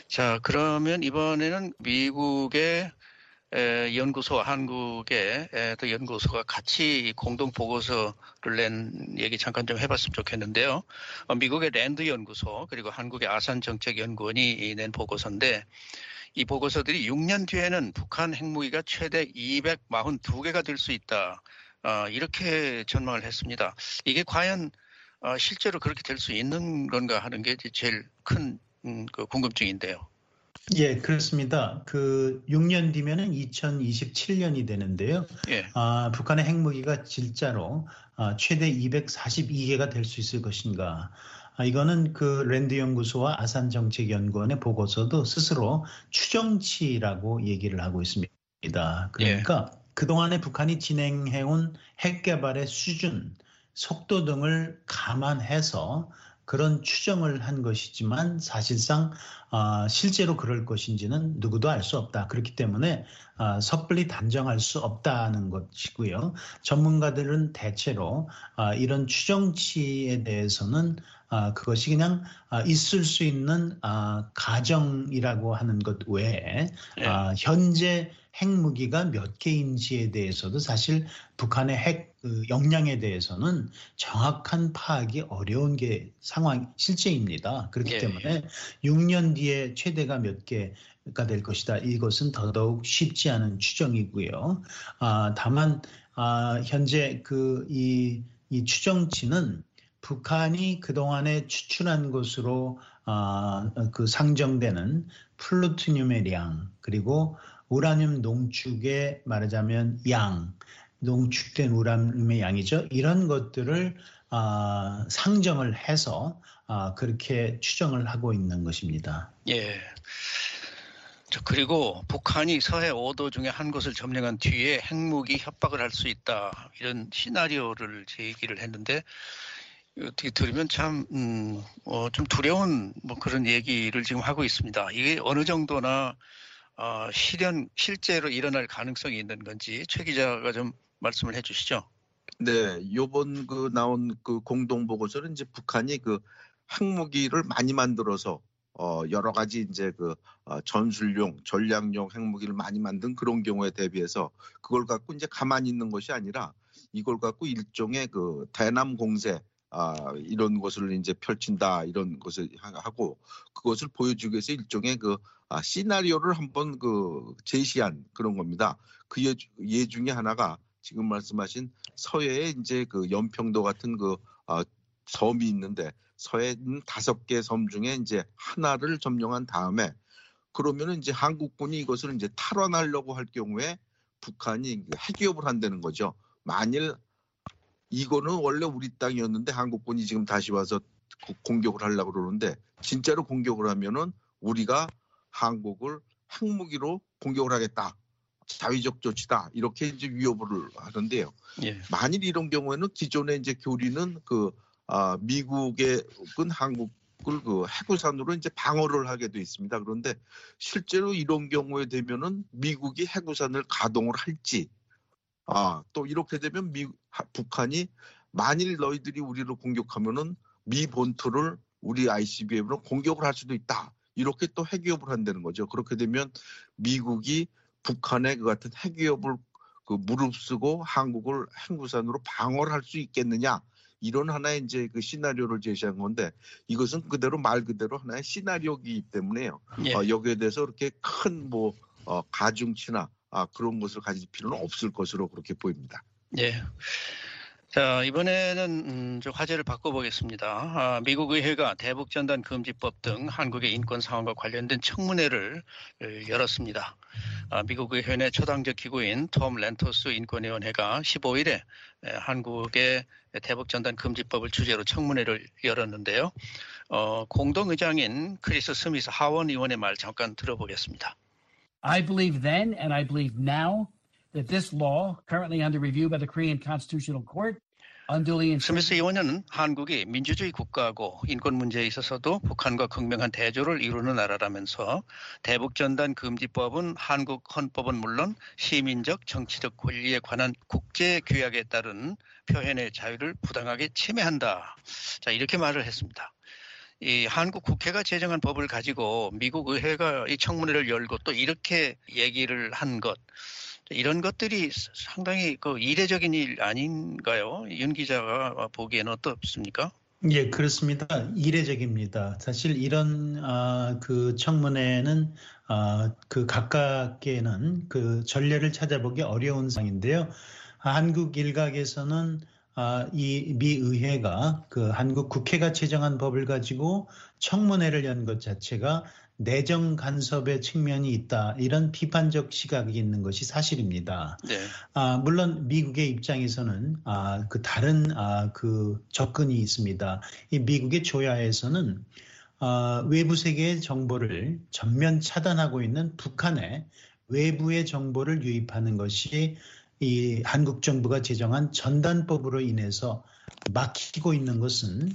C: 자, 그러면 이번에는 미국의 에, 연구소와 한국의 에, 또 연구소가 같이 공동 보고서를 낸 얘기 잠깐 좀 해봤으면 좋겠는데요. 어, 미국의 랜드 연구소 그리고 한국의 아산 정책 연구원이 낸 보고서인데 이 보고서들이 육 년 뒤에는 북한 핵무기가 최대 이백사십이 개가 될 수 있다. 어, 이렇게 전망을 했습니다. 이게 과연 어, 실제로 그렇게 될 수 있는 건가 하는 게 제일 큰 음, 그 궁금증인데요.
D: 예, 그렇습니다. 그 육 년 뒤면은 이천이십칠 년이 되는데요.
C: 예.
D: 아, 북한의 핵무기가 진짜로 아, 최대 이백사십이 개가 될 수 있을 것인가? 아, 이거는 그 랜드 연구소와 아산 정책 연구원의 보고서도 스스로 추정치라고 얘기를 하고 있습니다. 그러니까 예. 그동안에 북한이 진행해온 핵 개발의 수준, 속도 등을 감안해서 그런 추정을 한 것이지만 사실상 어, 실제로 그럴 것인지는 누구도 알 수 없다. 그렇기 때문에 어, 섣불리 단정할 수 없다는 것이고요. 전문가들은 대체로 어, 이런 추정치에 대해서는 어, 그것이 그냥 어, 있을 수 있는 어, 가정이라고 하는 것 외에 네. 어, 현재 핵무기가 몇 개인지에 대해서도 사실 북한의 핵 그 역량에 대해서는 정확한 파악이 어려운 게 상황 실제입니다. 그렇기 예, 때문에 예. 육 년 뒤에 최대가 몇 개가 될 것이다. 이것은 더더욱 쉽지 않은 추정이고요. 아, 다만 아, 현재 그 이 이 추정치는 북한이 그동안에 추출한 것으로 아, 그 상정되는 플루토늄의 량 그리고 우라늄 농축의 말하자면 양, 농축된 우라늄의 양이죠. 이런 것들을 아, 상정을 해서 아, 그렇게 추정을 하고 있는 것입니다.
C: 예. 그리고 북한이 서해 오 도 중에 한 곳을 점령한 뒤에 핵무기 협박을 할 수 있다. 이런 시나리오를 제기를 했는데 어떻게 들으면 참, 음, 어, 좀 두려운 뭐 그런 얘기를 지금 하고 있습니다. 이게 어느 정도나 어, 실현, 실제로 일어날 가능성이 있는 건지 최 기자가 좀 말씀을 해 주시죠.
E: 네, 요번 그 나온 그 공동 보고서는 이제 북한이 그 핵무기를 많이 만들어서 어 여러 가지 이제 그 어, 전술용, 전략용 핵무기를 많이 만든 그런 경우에 대비해서 그걸 갖고 이제 가만히 있는 것이 아니라 이걸 갖고 일종의 그 대남 공세 아 이런 것을 이제 펼친다 이런 것을 하고 그것을 보여주기 위해서 일종의 그 아, 시나리오를 한번 그 제시한 그런 겁니다. 그 예, 예 중에 하나가 지금 말씀하신 서해에 이제 그 연평도 같은 그 어, 섬이 있는데 서해 다섯 개 섬 중에 이제 하나를 점령한 다음에 그러면은 이제 한국군이 이것을 이제 탈환하려고 할 경우에 북한이 핵위협을 한다는 거죠. 만일 이거는 원래 우리 땅이었는데 한국군이 지금 다시 와서 공격을 하려고 그러는데 진짜로 공격을 하면은 우리가 한국을 핵무기로 공격을 하겠다. 자위적 조치다. 이렇게 이제 위협을 하는데요. 예. 만일 이런 경우에는 기존에 이제 교리는 그 아, 미국은 한국을 그 해구산으로 이제 방어를 하게 돼 있습니다. 그런데 실제로 이런 경우에 되면은 미국이 해구산을 가동을 할지, 아, 또 이렇게 되면 미, 북한이 만일 너희들이 우리를 공격하면은 미 본토를 우리 아이씨비엠으로 공격을 할 수도 있다. 이렇게 또 핵위협을 한다는 거죠. 그렇게 되면 미국이 북한의 그 같은 핵위협을 그 무릅쓰고 한국을 핵무산으로 방어를 할 수 있겠느냐 이런 하나의 이제 그 시나리오를 제시한 건데 이것은 그대로 말 그대로 하나의 시나리오이기 때문에요. 예. 어, 여기에 대해서 그렇게 큰 뭐 어, 가중치나 아, 그런 것을 가질 필요는 없을 것으로 그렇게 보입니다.
C: 예. 자, 이번에는 음, 좀 화제를 바꿔보겠습니다. 아, 미국 의회가 대북전단 금지법 등 한국의 인권 상황과 관련된 청문회를 열었습니다. 아, 미국 의회 내 초당적 기구인 톰 렌토스 인권위원회가 십오 일에 한국의 대북전단 금지법을 주제로 청문회를 열었는데요. 어, 공동의장인 크리스 스미스 하원 의원의 말 잠깐 들어보겠습니다.
B: I believe then and I believe now that this law, currently under review by the Korean Constitutional Court, unduly
C: 스미스 의원은 한국이 민주주의 국가고 인권 문제에 있어서도 북한과 극명한 대조를 이루는 나라라면서 대북전단 금지법은 한국 헌법은 물론 시민적 정치적 권리에 관한 국제 규약에 따른 표현의 자유를 부당하게 침해한다. 자, 이렇게 말을 했습니다. 이 한국 국회가 제정한 법을 가지고 미국 의회가 이 청문회를 열고 또 이렇게 얘기를 한 것, 이런 것들이 상당히 그 이례적인 일 아닌가요? 윤 기자가 보기에는 어떻습니까?
D: 예, 그렇습니다. 이례적입니다. 사실 이런 아, 그 청문회는 아, 그 각각에는 그 전례를 찾아보기 어려운 상인데요. 한국 일각에서는 아, 이 미 의회가 그 한국 국회가 제정한 법을 가지고 청문회를 연 것 자체가 내정 간섭의 측면이 있다. 이런 비판적 시각이 있는 것이 사실입니다.
C: 네.
D: 아, 물론 미국의 입장에서는 아, 그 다른 아, 그 접근이 있습니다. 이 미국의 조야에서는 아, 외부 세계의 정보를 전면 차단하고 있는 북한의 외부의 정보를 유입하는 것이 이 한국 정부가 제정한 전단법으로 인해서 막히고 있는 것은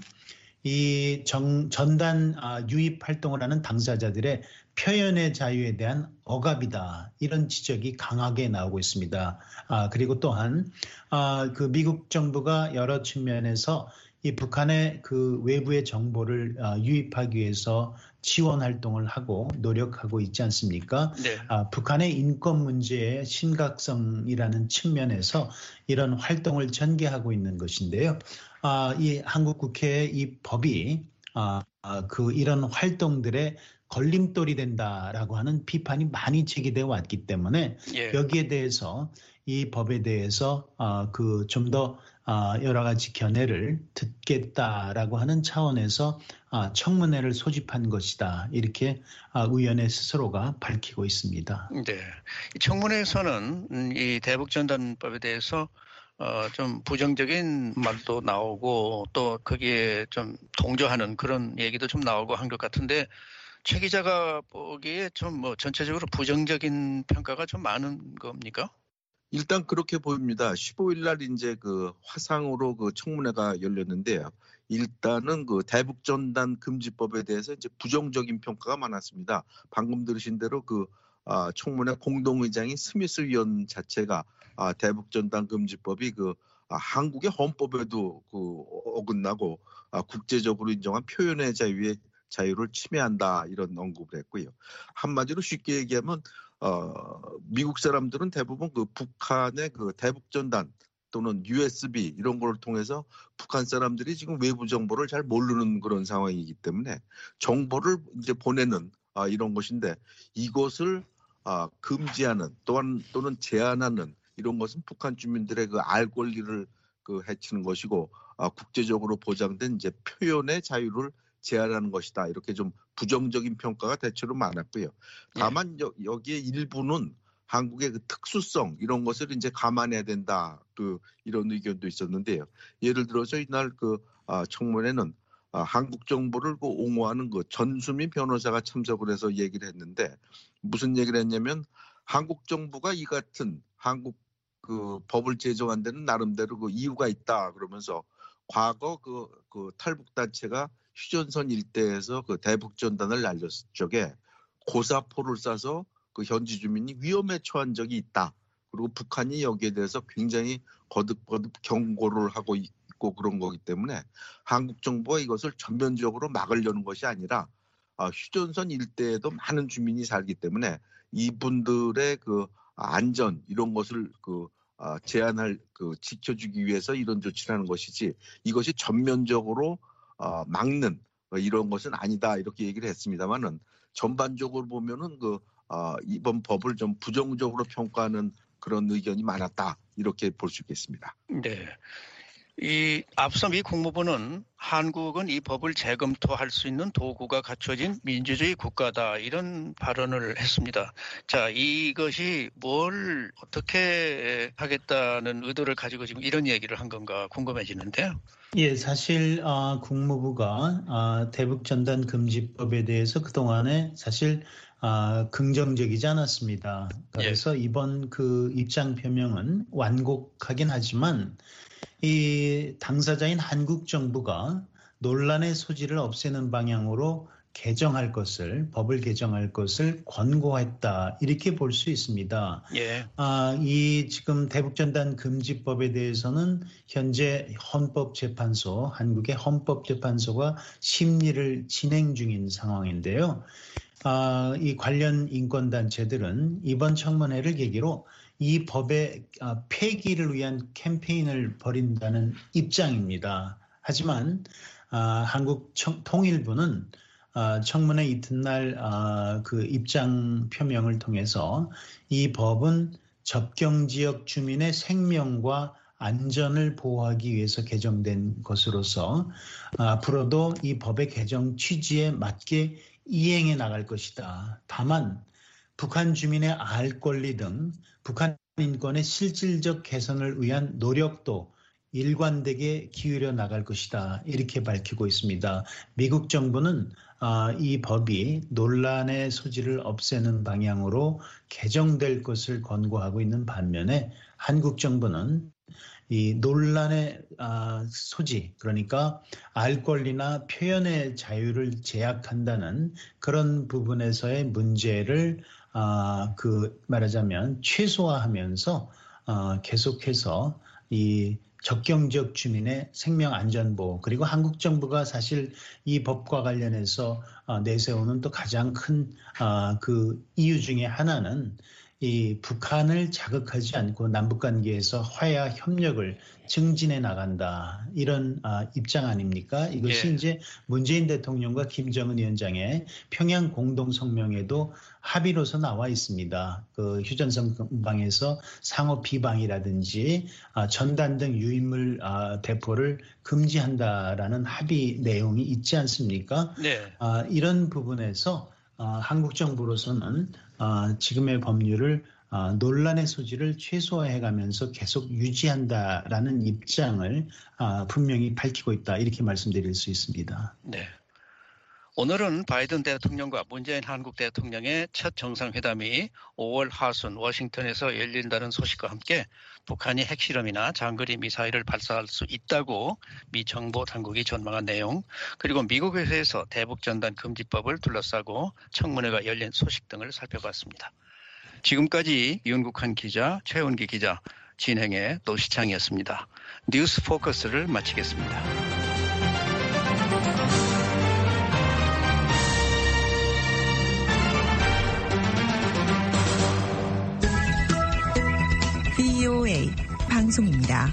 D: 이 정, 전단 아, 유입 활동을 하는 당사자들의 표현의 자유에 대한 억압이다. 이런 지적이 강하게 나오고 있습니다. 아, 그리고 또한 아, 그 미국 정부가 여러 측면에서 이 북한의 그 외부의 정보를 아, 유입하기 위해서 지원 활동을 하고 노력하고 있지 않습니까?
C: 네.
D: 아, 북한의 인권 문제의 심각성이라는 측면에서 이런 활동을 전개하고 있는 것인데요. 아, 이 한국 국회의 이 법이 아, 아, 그 이런 활동들의 걸림돌이 된다라고 하는 비판이 많이 제기되어 왔기 때문에
C: 예.
D: 여기에 대해서 이 법에 대해서 아, 그 좀 더 아, 여러 가지 견해를 듣겠다라고 하는 차원에서 아, 청문회를 소집한 것이다. 이렇게 아, 의원의 스스로가 밝히고 있습니다.
C: 네. 이 청문회에서는 음, 이 대북전단법에 대해서 어, 좀 부정적인 말도 나오고 또 거기에 좀 동조하는 그런 얘기도 좀 나오고 한 것 같은데 최 기자가 보기에 좀 뭐 전체적으로 부정적인 평가가 좀 많은 겁니까?
E: 일단 그렇게 보입니다. 십오일 날 이제 그 화상으로 그 청문회가 열렸는데요. 일단은 그 대북전단 금지법에 대해서 이제 부정적인 평가가 많았습니다. 방금 들으신 대로 그 아, 청문회 공동의장인 스미스 위원 자체가 아, 대북전단 금지법이 그 아, 한국의 헌법에도 그 어긋나고 아, 국제적으로 인정한 표현의 자유의 자유를 침해한다 이런 언급을 했고요. 한마디로 쉽게 얘기하면 어, 미국 사람들은 대부분 그 북한의 그 대북전단 또는 유에스비 이런 걸 통해서 북한 사람들이 지금 외부 정보를 잘 모르는 그런 상황이기 때문에 정보를 이제 보내는 아, 이런 것인데 이것을 아, 금지하는 또한 또는 제한하는 이런 것은 북한 주민들의 그 알 권리를 그 해치는 것이고 아, 국제적으로 보장된 이제 표현의 자유를 제한하는 것이다. 이렇게 좀 부정적인 평가가 대체로 많았고요. 다만 여, 여기에 일부는 한국의 그 특수성 이런 것을 이제 감안해야 된다. 그 이런 의견도 있었는데요. 예를 들어서 이날 그 아, 청문회는 아, 한국 정부를 그 옹호하는 그 전수민 변호사가 참석을 해서 얘기를 했는데 무슨 얘기를 했냐면 한국 정부가 이 같은 한국 그 법을 제정한 데는 나름대로 그 이유가 있다 그러면서 과거 그, 그 탈북 단체가 휴전선 일대에서 그 대북전단을 날렸을 적에 고사포를 쏴서 그 현지 주민이 위험에 처한 적이 있다. 그리고 북한이 여기에 대해서 굉장히 거듭거듭 경고를 하고 있고 그런 거기 때문에 한국 정부가 이것을 전면적으로 막으려는 것이 아니라 아, 휴전선 일대에도 많은 주민이 살기 때문에 이분들의 그 안전 이런 것을 그 아, 제한할 그 지켜주기 위해서 이런 조치를 하는 것이지 이것이 전면적으로 어, 막는 이런 것은 아니다 이렇게 얘기를 했습니다만은 전반적으로 보면은 그 어, 이번 법을 좀 부정적으로 평가하는 그런 의견이 많았다 이렇게 볼 수 있겠습니다.
C: 네. 이 앞서 미 국무부는 한국은 이 법을 재검토할 수 있는 도구가 갖춰진 민주주의 국가다 이런 발언을 했습니다. 자, 이것이 뭘 어떻게 하겠다는 의도를 가지고 지금 이런 얘기를 한 건가 궁금해지는데요.
D: 예, 사실 어, 국무부가 어, 대북전단 금지법에 대해서 그동안에 사실 어, 긍정적이지 않았습니다. 그래서 예. 이번 그 입장 표명은 완곡하긴 하지만 이 당사자인 한국 정부가 논란의 소지를 없애는 방향으로 개정할 것을 법을 개정할 것을 권고했다 이렇게 볼 수 있습니다.
C: 예.
D: 아, 이 지금 대북전단 금지법에 대해서는 현재 헌법재판소 한국의 헌법재판소가 심리를 진행 중인 상황인데요. 아, 이 관련 인권단체들은 이번 청문회를 계기로 이 법의 폐기를 위한 캠페인을 벌인다는 입장입니다. 하지만 아, 한국 청, 통일부는 아, 청문회 이튿날 아, 그 입장 표명을 통해서 이 법은 접경지역 주민의 생명과 안전을 보호하기 위해서 개정된 것으로서 아, 앞으로도 이 법의 개정 취지에 맞게 이행해 나갈 것이다. 다만 북한 주민의 알 권리 등 북한 인권의 실질적 개선을 위한 노력도 일관되게 기울여 나갈 것이다. 이렇게 밝히고 있습니다. 미국 정부는 이 법이 논란의 소지를 없애는 방향으로 개정될 것을 권고하고 있는 반면에 한국 정부는 이 논란의 소지, 그러니까 알 권리나 표현의 자유를 제약한다는 그런 부분에서의 문제를 그 말하자면 최소화하면서 계속해서 이 접경지역 주민의 생명 안전보호 그리고 한국 정부가 사실 이 법과 관련해서 내세우는 또 가장 큰 그 이유 중에 하나는 이 북한을 자극하지 않고 남북관계에서 화해와 협력을 증진해 나간다 이런 입장 아닙니까? 이것이
C: 예.
D: 이제 문재인 대통령과 김정은 위원장의 평양 공동성명에도 합의로서 나와 있습니다. 그 휴전선방에서 상호 비방이라든지 전단 등 유인물 배포를 금지한다라는 합의 내용이 있지 않습니까?
C: 네.
D: 이런 부분에서 한국 정부로서는 지금의 법률을 논란의 소지를 최소화해가면서 계속 유지한다라는 입장을 분명히 밝히고 있다 이렇게 말씀드릴 수 있습니다.
C: 네. 오늘은 바이든 대통령과 문재인 한국 대통령의 첫 정상회담이 오월 하순 워싱턴에서 열린다는 소식과 함께 북한이 핵실험이나 장거리 미사일을 발사할 수 있다고 미 정보 당국이 전망한 내용, 그리고 미국에서 대북전단 금지법을 둘러싸고 청문회가 열린 소식 등을 살펴봤습니다. 지금까지 윤국한 기자, 최원기 기자, 진행의 노시창이었습니다. 뉴스 포커스를 마치겠습니다.
G: 브이오에이 방송입니다.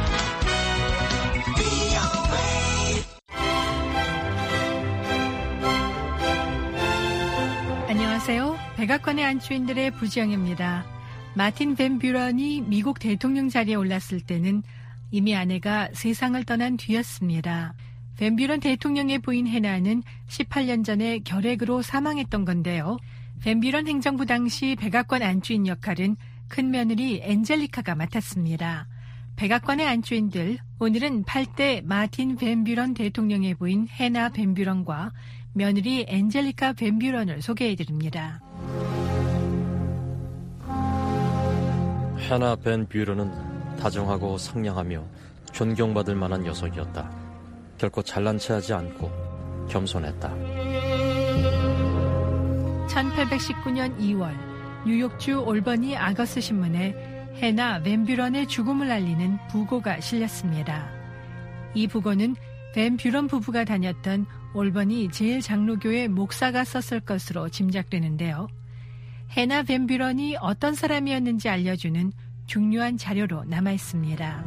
H: 안녕하세요. 백악관의 안주인들의 부지영입니다. 마틴 밴 뷰런이 미국 대통령 자리에 올랐을 때는 이미 아내가 세상을 떠난 뒤였습니다. 밴 뷰런 대통령의 부인 해나는 십팔 년 전에 결핵으로 사망했던 건데요. 밴 뷰런 행정부 당시 백악관 안주인 역할은 큰 며느리 엔젤리카가 맡았습니다. 백악관의 안주인들, 오늘은 팔 대 마틴 밴 뷰런 대통령의 부인 해나 밴 뷰런과 며느리 엔젤리카 밴 뷰런을 소개해드립니다.
I: 해나 밴 뷰런은 다정하고 상냥하며 존경받을 만한 녀석이었다. 결코 잘난 체하지 않고 겸손했다.
H: 천팔백십구 년 이월 뉴욕주 올버니 아거스 신문에 해나 밴 뷰런의 죽음을 알리는 부고가 실렸습니다. 이 부고는 밴 뷰런 부부가 다녔던 올버니 제일장로교회 목사가 썼을 것으로 짐작되는데요. 해나 밴 뷰런이 어떤 사람이었는지 알려주는 중요한 자료로 남아있습니다.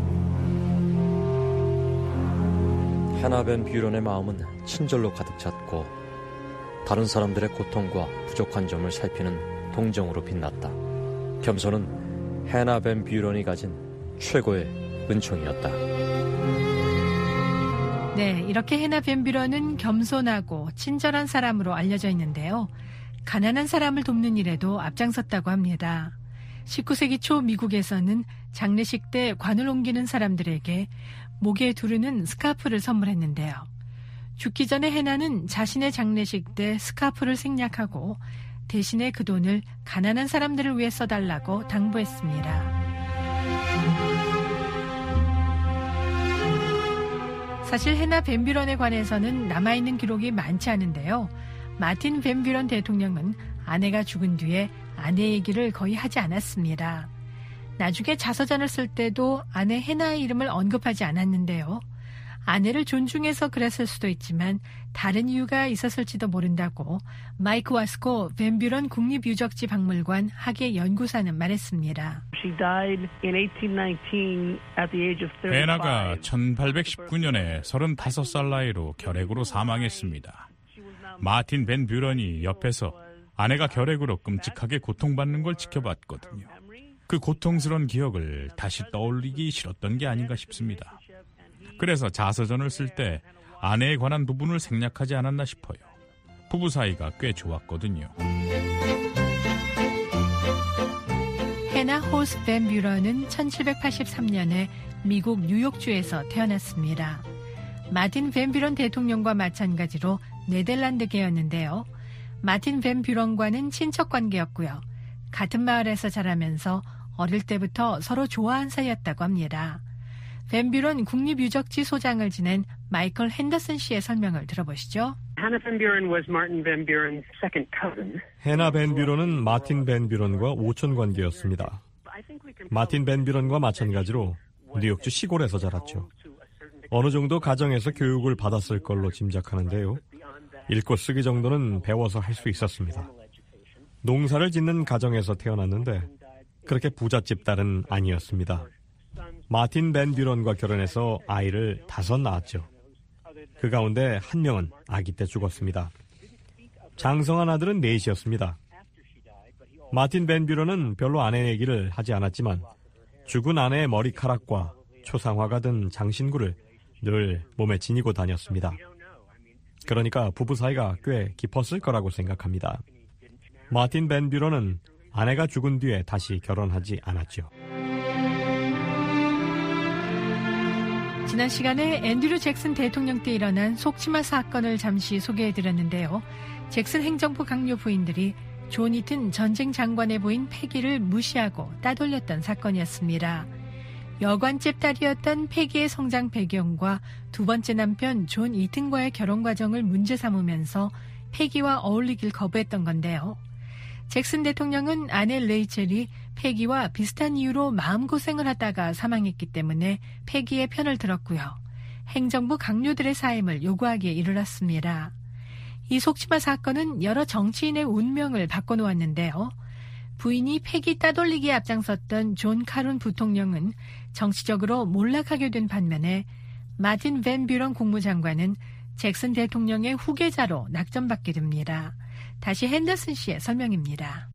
I: 해나 밴 뷰런의 마음은 친절로 가득 찼고 다른 사람들의 고통과 부족한 점을 살피는 동정으로 빛났다. 겸손은 해나 밴 뷰런이 가진 최고의 은총이었다.
H: 네, 이렇게 해나 밴 뷰런은 겸손하고 친절한 사람으로 알려져 있는데요. 가난한 사람을 돕는 일에도 앞장섰다고 합니다. 십구 세기 초 미국에서는 장례식 때 관을 옮기는 사람들에게 목에 두르는 스카프를 선물했는데요. 죽기 전에 해나는 자신의 장례식 때 스카프를 생략하고 대신에 그 돈을 가난한 사람들을 위해 써달라고 당부했습니다. 사실 해나 벤 뷰런에 관해서는 남아있는 기록이 많지 않은데요. 마틴 벤 뷰런 대통령은 아내가 죽은 뒤에 아내 얘기를 거의 하지 않았습니다. 나중에 자서전을 쓸 때도 아내 해나의 이름을 언급하지 않았는데요. 아내를 존중해서 그랬을 수도 있지만 다른 이유가 있었을지도 모른다고 마이크 와스코 벤 뷰런 국립유적지 박물관 학예 연구사는 말했습니다.
J: 해나가 천팔백십구 년에 서른다섯 살 나이로 결핵으로 사망했습니다. 마틴 벤 뷰런이 옆에서 아내가 결핵으로 끔찍하게 고통받는 걸 지켜봤거든요. 그 고통스러운 기억을 다시 떠올리기 싫었던 게 아닌가 싶습니다. 그래서 자서전을 쓸 때 아내에 관한 부분을 생략하지 않았나 싶어요. 부부 사이가 꽤 좋았거든요.
H: 해나 호스 벤 뷰런은 천칠백팔십삼 년에 미국 뉴욕주에서 태어났습니다. 마틴 벤 뷰런 대통령과 마찬가지로 네덜란드계였는데요. 마틴 벤 뷰런과는 친척 관계였고요. 같은 마을에서 자라면서 어릴 때부터 서로 좋아한 사이였다고 합니다. 벤 뷰런 국립유적지 소장을 지낸 마이클 핸더슨 씨의 설명을 들어보시죠.
K: 해나 벤 뷰런은 마틴 벤 뷰런과 오촌 관계였습니다. 마틴 벤 뷰런과 마찬가지로 뉴욕주 시골에서 자랐죠. 어느 정도 가정에서 교육을 받았을 걸로 짐작하는데요. 읽고 쓰기 정도는 배워서 할 수 있었습니다. 농사를 짓는 가정에서 태어났는데 그렇게 부잣집 딸은 아니었습니다. 마틴 벤 뷰런과 결혼해서 아이를 다섯 낳았죠. 그 가운데 한 명은 아기 때 죽었습니다. 장성한 아들은 넷이었습니다. 마틴 벤 뷰런은 별로 아내 얘기를 하지 않았지만 죽은 아내의 머리카락과 초상화가 든 장신구를 늘 몸에 지니고 다녔습니다. 그러니까 부부 사이가 꽤 깊었을 거라고 생각합니다. 마틴 벤 뷰런은 아내가 죽은 뒤에 다시 결혼하지 않았죠.
H: 지난 시간에 앤드류 잭슨 대통령 때 일어난 속치마 사건을 잠시 소개해드렸는데요. 잭슨 행정부 강요 부인들이 존 이튼 전쟁 장관의 부인 패기를 무시하고 따돌렸던 사건이었습니다. 여관집 딸이었던 패기의 성장 배경과 두 번째 남편 존 이튼과의 결혼 과정을 문제 삼으면서 패기와 어울리길 거부했던 건데요. 잭슨 대통령은 아내 레이첼이 패기와 비슷한 이유로 마음고생을 하다가 사망했기 때문에 패기의 편을 들었고요. 행정부 강요들의 사임을 요구하기에 이르렀습니다. 이 속치마 사건은 여러 정치인의 운명을 바꿔놓았는데요. 부인이 패기 따돌리기에 앞장섰던 존 카룬 부통령은 정치적으로 몰락하게 된 반면에 마틴 벤 뷰런 국무장관은 잭슨 대통령의 후계자로 낙점받게 됩니다. 다시 핸더슨 씨의 설명입니다.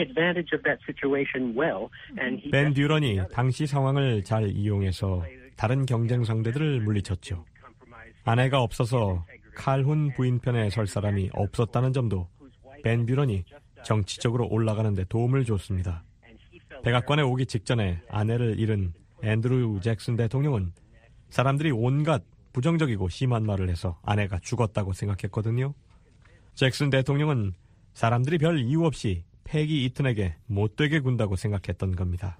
K: 벤 뷰런이 당시 상황을 잘 이용해서 다른 경쟁 상대들을 물리쳤죠. 아내가 없어서 칼훈 부인 편에 설 사람이 없었다는 점도 벤 뷰런이 정치적으로 올라가는 데 도움을 줬습니다. 백악관에 오기 직전에 아내를 잃은 앤드류 잭슨 대통령은 사람들이 온갖 부정적이고 심한 말을 해서 아내가 죽었다고 생각했거든요. 잭슨 대통령은 사람들이 별 이유 없이 패기 이튼에게 못되게 군다고 생각했던 겁니다.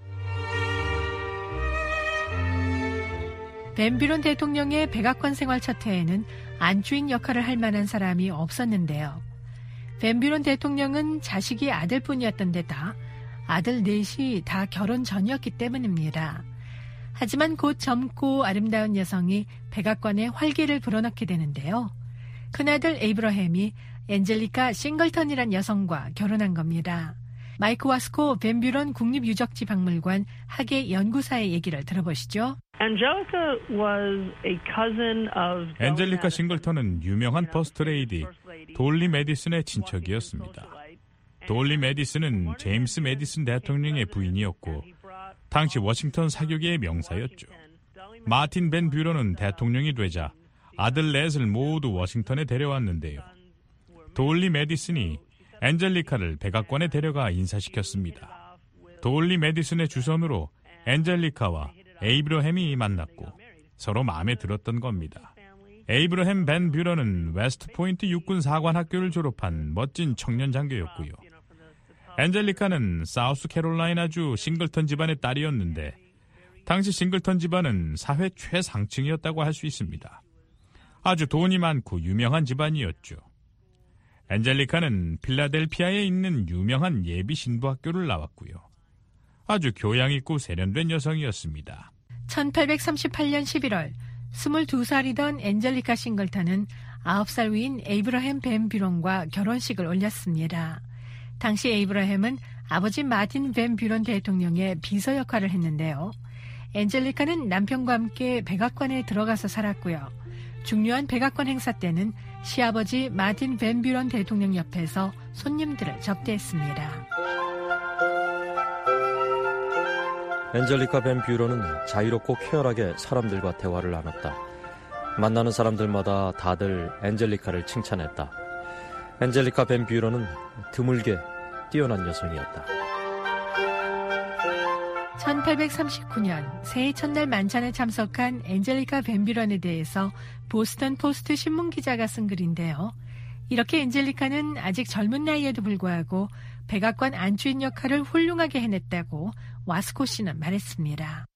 H: 벤 뷰런 대통령의 백악관 생활 첫 해에는 안주인 역할을 할 만한 사람이 없었는데요. 벤 뷰런 대통령은 자식이 아들뿐이었던 데다 아들 넷이 다 결혼 전이었기 때문입니다. 하지만 곧 젊고 아름다운 여성이 백악관에 활기를 불어넣게 되는데요. 큰아들 에이브러햄이 앤젤리카 싱글턴이란 여성과 결혼한 겁니다. 마이크 와스코 벤 뷰런 국립유적지 박물관 학예 연구사의 얘기를 들어보시죠.
J: 앤젤리카 싱글턴은 유명한 퍼스트레이디 돌리 메디슨의 친척이었습니다. 돌리 메디슨은 제임스 메디슨 대통령의 부인이었고 당시 워싱턴 사교계의 명사였죠. 마틴 벤 뷰런은 대통령이 되자 아들 넷을 모두 워싱턴에 데려왔는데요. 돌리 메디슨이 앤젤리카를 백악관에 데려가 인사시켰습니다. 돌리 메디슨의 주선으로 앤젤리카와 에이브러햄이 만났고 서로 마음에 들었던 겁니다. 에이브러햄 벤 뷰런은 웨스트포인트 육군 사관학교를 졸업한 멋진 청년 장교였고요. 앤젤리카는 사우스캐롤라이나주 싱글턴 집안의 딸이었는데 당시 싱글턴 집안은 사회 최상층이었다고 할 수 있습니다. 아주 돈이 많고 유명한 집안이었죠. 엔젤리카는 필라델피아에 있는 유명한 예비 신부학교를 나왔고요. 아주 교양 있고 세련된 여성이었습니다.
H: 천팔백삼십팔 년 십일월 스물두 살이던 엔젤리카 싱글턴은 아홉 살 위인 에이브러햄 벤 뷰런과 결혼식을 올렸습니다. 당시 에이브러햄은 아버지 마틴 벤 뷰런 대통령의 비서 역할을 했는데요. 엔젤리카는 남편과 함께 백악관에 들어가서 살았고요. 중요한 백악관 행사 때는 시아버지 마틴 벤 뷰런 대통령 옆에서 손님들을 접대했습니다.
I: 엔젤리카 벤 뷰런은 자유롭고 쾌활하게 사람들과 대화를 나눴다. 만나는 사람들마다 다들 엔젤리카를 칭찬했다. 엔젤리카 벤 뷰런은 드물게 뛰어난 여성이었다.
H: 천팔백삼십구 년 새해 첫날 만찬에 참석한 엔젤리카 벤 뷰런에 대해서 보스턴 포스트 신문기자가 쓴 글인데요. 이렇게 엔젤리카는 아직 젊은 나이에도 불구하고 백악관 안주인 역할을 훌륭하게 해냈다고 와스코 씨는 말했습니다.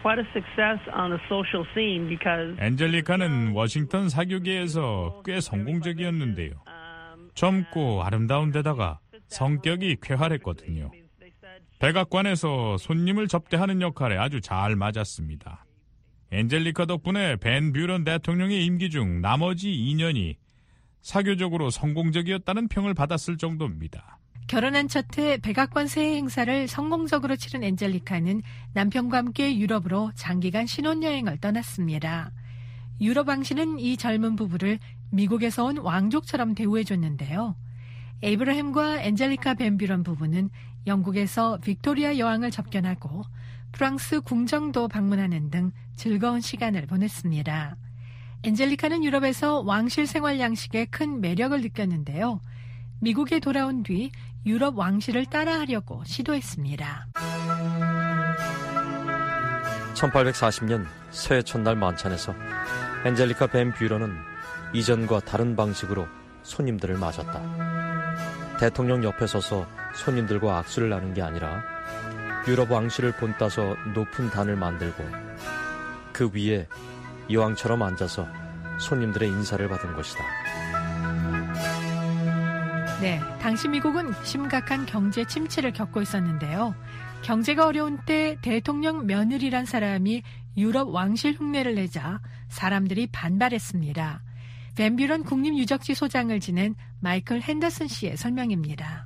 J: 엔젤리카는 워싱턴 사교계에서 꽤 성공적이었는데요. 젊고 아름다운 데다가 성격이 쾌활했거든요. 백악관에서 손님을 접대하는 역할에 아주 잘 맞았습니다. 엔젤리카 덕분에 벤 뷰런 대통령의 임기 중 나머지 이 년이 사교적으로 성공적이었다는 평을 받았을 정도입니다.
H: 결혼한 첫 해 백악관 새해 행사를 성공적으로 치른 엔젤리카는 남편과 함께 유럽으로 장기간 신혼여행을 떠났습니다. 유럽 왕실은 이 젊은 부부를 미국에서 온 왕족처럼 대우해줬는데요. 에이브러햄과 엔젤리카 벤 뷰런 부부는 영국에서 빅토리아 여왕을 접견하고 프랑스 궁정도 방문하는 등 즐거운 시간을 보냈습니다. 엔젤리카는 유럽에서 왕실 생활 양식에 큰 매력을 느꼈는데요. 미국에 돌아온 뒤 유럽 왕실을 따라하려고 시도했습니다.
I: 천팔백사십 년 새해 첫날 만찬에서 엔젤리카 벤 뷰런은 이전과 다른 방식으로 손님들을 맞았다. 대통령 옆에 서서 손님들과 악수를 나눈 게 아니라 유럽 왕실을 본따서 높은 단을 만들고 그 위에 여왕처럼 앉아서 손님들의 인사를 받은 것이다.
H: 네, 당시 미국은 심각한 경제 침체를 겪고 있었는데요. 경제가 어려운 때 대통령 며느리란 사람이 유럽 왕실 흉내를 내자 사람들이 반발했습니다. 벤 뷰런 국립유적지 소장을 지낸 마이클 핸더슨 씨의 설명입니다.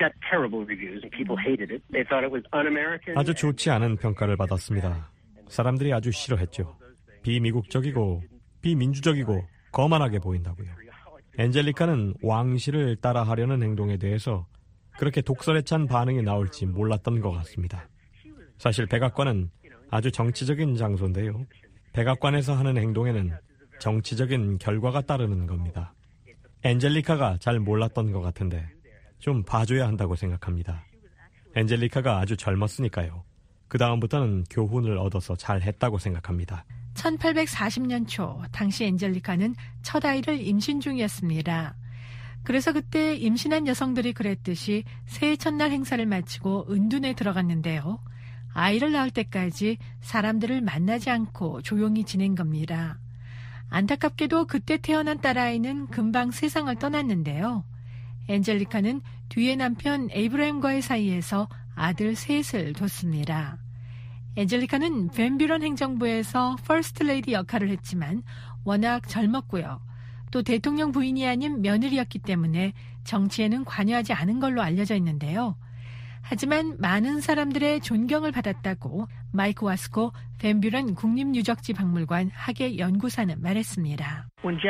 K: 아주 좋지 않은 평가를 받았습니다. 사람들이 아주 싫어했죠. 비미국적이고 비민주적이고 거만하게 보인다고요. 엔젤리카는 왕실을 따라하려는 행동에 대해서 그렇게 독설에 찬 반응이 나올지 몰랐던 것 같습니다. 사실 백악관은 아주 정치적인 장소인데요. 백악관에서 하는 행동에는 정치적인 결과가 따르는 겁니다. 엔젤리카가 잘 몰랐던 것 같은데 좀 봐줘야 한다고 생각합니다. 엔젤리카가 아주 젊었으니까요. 그 다음부터는 교훈을 얻어서 잘했다고 생각합니다.
H: 천팔백사십 년 초 당시 엔젤리카는 첫 아이를 임신 중이었습니다. 그래서 그때 임신한 여성들이 그랬듯이 새해 첫날 행사를 마치고 은둔에 들어갔는데요. 아이를 낳을 때까지 사람들을 만나지 않고 조용히 지낸 겁니다. 안타깝게도 그때 태어난 딸아이는 금방 세상을 떠났는데요. 엔젤리카는 뒤에 남편 에이브러햄과의 사이에서 아들 셋을 뒀습니다. 엔젤리카는 벤 뷰런 행정부에서 퍼스트 레이디 역할을 했지만 워낙 젊었고요. 또 대통령 부인이 아닌 며느리였기 때문에 정치에는 관여하지 않은 걸로 알려져 있는데요. 하지만 많은 사람들의 존경을 받았다고 마이크 와스코 벤 뷰런 국립유적지 박물관 학예 연구사는 말했습니다.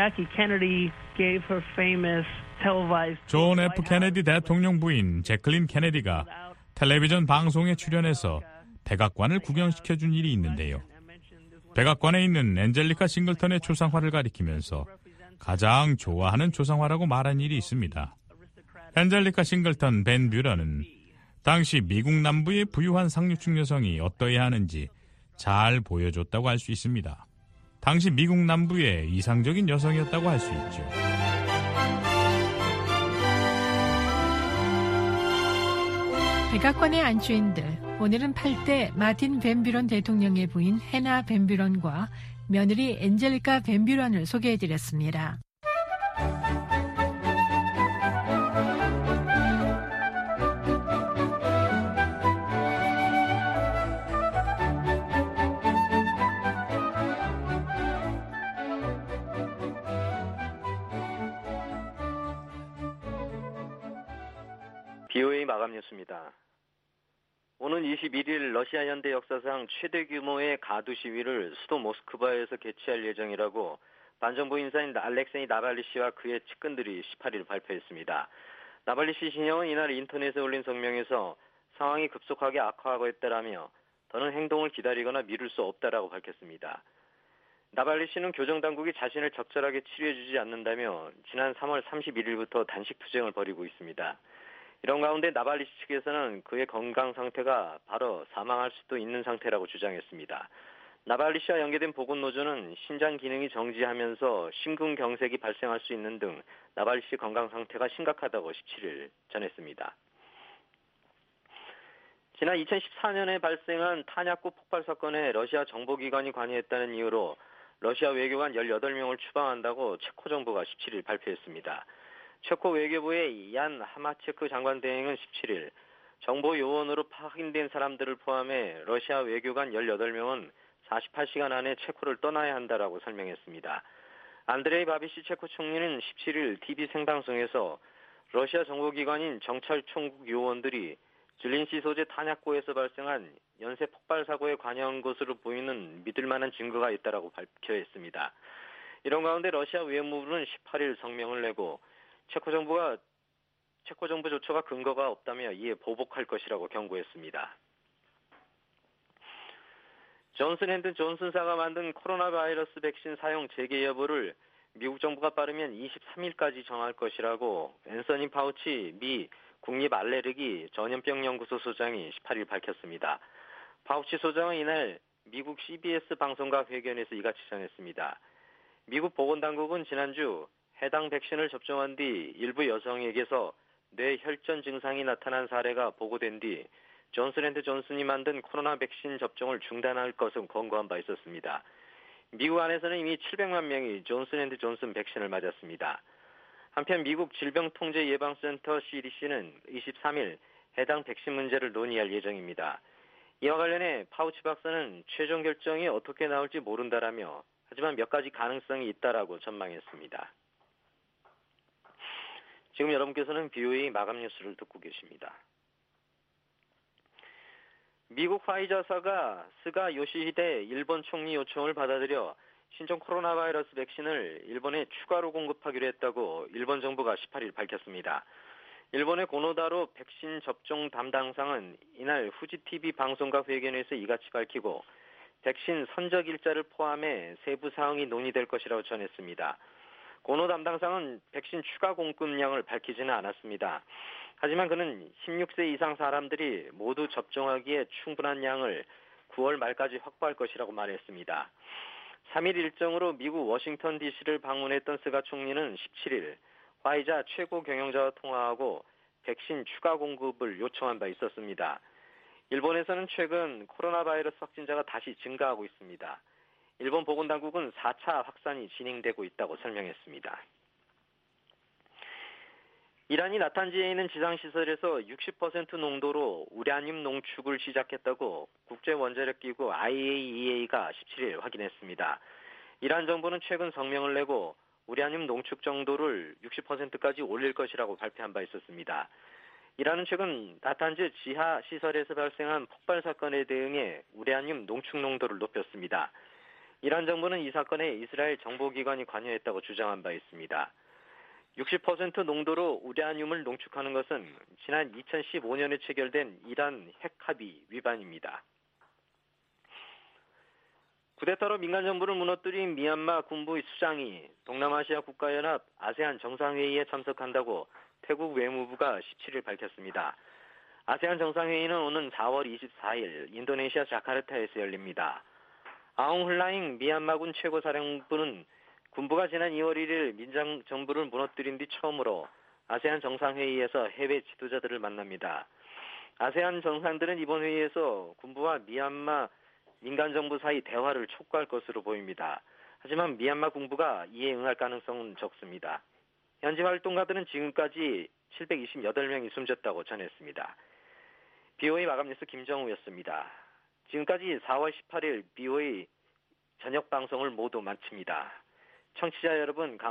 J: 존 에프 케네디 대통령 부인 제클린 케네디가 텔레비전 방송에 출연해서 백악관을 구경시켜준 일이 있는데요. 백악관에 있는 엔젤리카 싱글턴의 초상화를 가리키면서 가장 좋아하는 초상화라고 말한 일이 있습니다. 엔젤리카 싱글턴 벤 뷰런은 당시 미국 남부의 부유한 상류층 여성이 어떠해야 하는지 잘 보여줬다고 할 수 있습니다. 당시 미국 남부의 이상적인 여성이었다고 할 수 있죠.
H: 백악관의 안주인들, 오늘은 팔 대 마틴 벤 뷰런 대통령의 부인 해나 벤 뷰런과 며느리 엔젤리카 벤 뷰런을 소개해드렸습니다.
A: 비오에이 마감 뉴스입니다. 오는 이십일 일 러시아 현대 역사상 최대 규모의 가두 시위를 수도 모스크바에서 개최할 예정이라고 반정부 인사인 알렉세이 나발리 씨와 그의 측근들이 십팔 일 발표했습니다. 나발리 씨 신형은 이날 인터넷에 올린 성명에서 상황이 급속하게 악화하고 있다라며 더는 행동을 기다리거나 미룰 수 없다라고 밝혔습니다. 나발리 씨는 교정당국이 자신을 적절하게 치료해주지 않는다며 지난 삼월 삼십일 일부터 단식 투쟁을 벌이고 있습니다. 이런 가운데 나발리 씨 측에서는 그의 건강 상태가 바로 사망할 수도 있는 상태라고 주장했습니다. 나발리 씨와 연계된 보건노조는 신장 기능이 정지하면서 심근경색이 발생할 수 있는 등 나발리 씨 건강 상태가 심각하다고 십칠 일 전했습니다. 지난 이천십사 년에 발생한 탄약고 폭발 사건에 러시아 정보기관이 관여했다는 이유로 러시아 외교관 열여덟 명을 추방한다고 체코 정부가 십칠 일 발표했습니다. 체코 외교부의 얀 하마체크 장관 대행은 십칠 일 정보 요원으로 확인된 사람들을 포함해 러시아 외교관 열여덟 명은 사십팔 시간 안에 체코를 떠나야 한다라고 설명했습니다. 안드레이 바비시 체코 총리는 십칠 일 티비 생방송에서 러시아 정보기관인 정찰총국 요원들이 줄린시 소재 탄약고에서 발생한 연쇄 폭발 사고에 관여한 것으로 보이는 믿을 만한 증거가 있다라고 밝혀했습니다. 이런 가운데 러시아 외무부는 십팔 일 성명을 내고 체코 정부가 체코 정부 조처가 근거가 없다며 이에 보복할 것이라고 경고했습니다. 존슨앤드존슨사가 만든 코로나 바이러스 백신 사용 재개 여부를 미국 정부가 빠르면 이십삼 일까지 정할 것이라고 앤서니 파우치 미 국립 알레르기 전염병 연구소 소장이 십팔 일 밝혔습니다. 파우치 소장은 이날 미국 씨비에스 방송과 회견에서 이같이 전했습니다. 미국 보건당국은 지난주 해당 백신을 접종한 뒤 일부 여성에게서 뇌혈전 증상이 나타난 사례가 보고된 뒤 존슨앤드존슨이 만든 코로나 백신 접종을 중단할 것을 권고한 바 있었습니다. 미국 안에서는 이미 칠백만 명이 존슨앤드존슨 백신을 맞았습니다. 한편 미국 질병통제예방센터 씨디씨는 이십삼 일 해당 백신 문제를 논의할 예정입니다. 이와 관련해 파우치 박사는 최종 결정이 어떻게 나올지 모른다라며 하지만 몇 가지 가능성이 있다라고 전망했습니다. 지금 여러분께서는 비오에이 마감 뉴스를 듣고 계십니다. 미국 화이자사가 스가 요시히데 일본 총리 요청을 받아들여 신종 코로나 바이러스 백신을 일본에 추가로 공급하기로 했다고 일본 정부가 십팔 일 밝혔습니다. 일본의 고노다로 백신 접종 담당상은 이날 후지티비 방송과 회견에서 이같이 밝히고 백신 선적 일자를 포함해 세부 사항이 논의될 것이라고 전했습니다. 고노 담당상은 백신 추가 공급량을 밝히지는 않았습니다. 하지만 그는 십육 세 이상 사람들이 모두 접종하기에 충분한 양을 구월 말까지 확보할 것이라고 말했습니다. 삼 일 일정으로 미국 워싱턴 디씨를 방문했던 스가 총리는 십칠 일 화이자 최고 경영자와 통화하고 백신 추가 공급을 요청한 바 있었습니다. 일본에서는 최근 코로나 바이러스 확진자가 다시 증가하고 있습니다. 일본 보건당국은 사 차 확산이 진행되고 있다고 설명했습니다. 이란이 나탄지에 있는 지상시설에서 육십 퍼센트 농도로 우라늄 농축을 시작했다고 국제원자력기구 아이에이이에이가 십칠 일 확인했습니다. 이란 정부는 최근 성명을 내고 우라늄 농축 정도를 육십 퍼센트까지 올릴 것이라고 발표한 바 있었습니다. 이란은 최근 나탄즈 지하시설에서 발생한 폭발 사건에 대응해 우라늄 농축 농도를 높였습니다. 이란 정부는 이 사건에 이스라엘 정보기관이 관여했다고 주장한 바 있습니다. 육십 퍼센트 농도로 우라늄을 농축하는 것은 지난 이천십오 년에 체결된 이란 핵합의 위반입니다. 쿠데타로 민간 정부를 무너뜨린 미얀마 군부 수장이 동남아시아 국가연합 아세안 정상회의에 참석한다고 태국 외무부가 십칠 일 밝혔습니다. 아세안 정상회의는 오는 사월 이십사일 인도네시아 자카르타에서 열립니다. 아웅 훌라잉 미얀마군 최고사령부는 군부가 지난 이월 일일 민장 정부를 무너뜨린 뒤 처음으로 아세안 정상회의에서 해외 지도자들을 만납니다. 아세안 정상들은 이번 회의에서 군부와 미얀마 민간 정부 사이 대화를 촉구할 것으로 보입니다. 하지만 미얀마 군부가 이에 응할 가능성은 적습니다. 현지 활동가들은 지금까지 칠백이십팔 명이 숨졌다고 전했습니다. 비오에이 마감 뉴스 김정우였습니다. 지금까지 사월 십팔일 비오에이 저녁 방송을 모두 마칩니다. 청취자 여러분, 감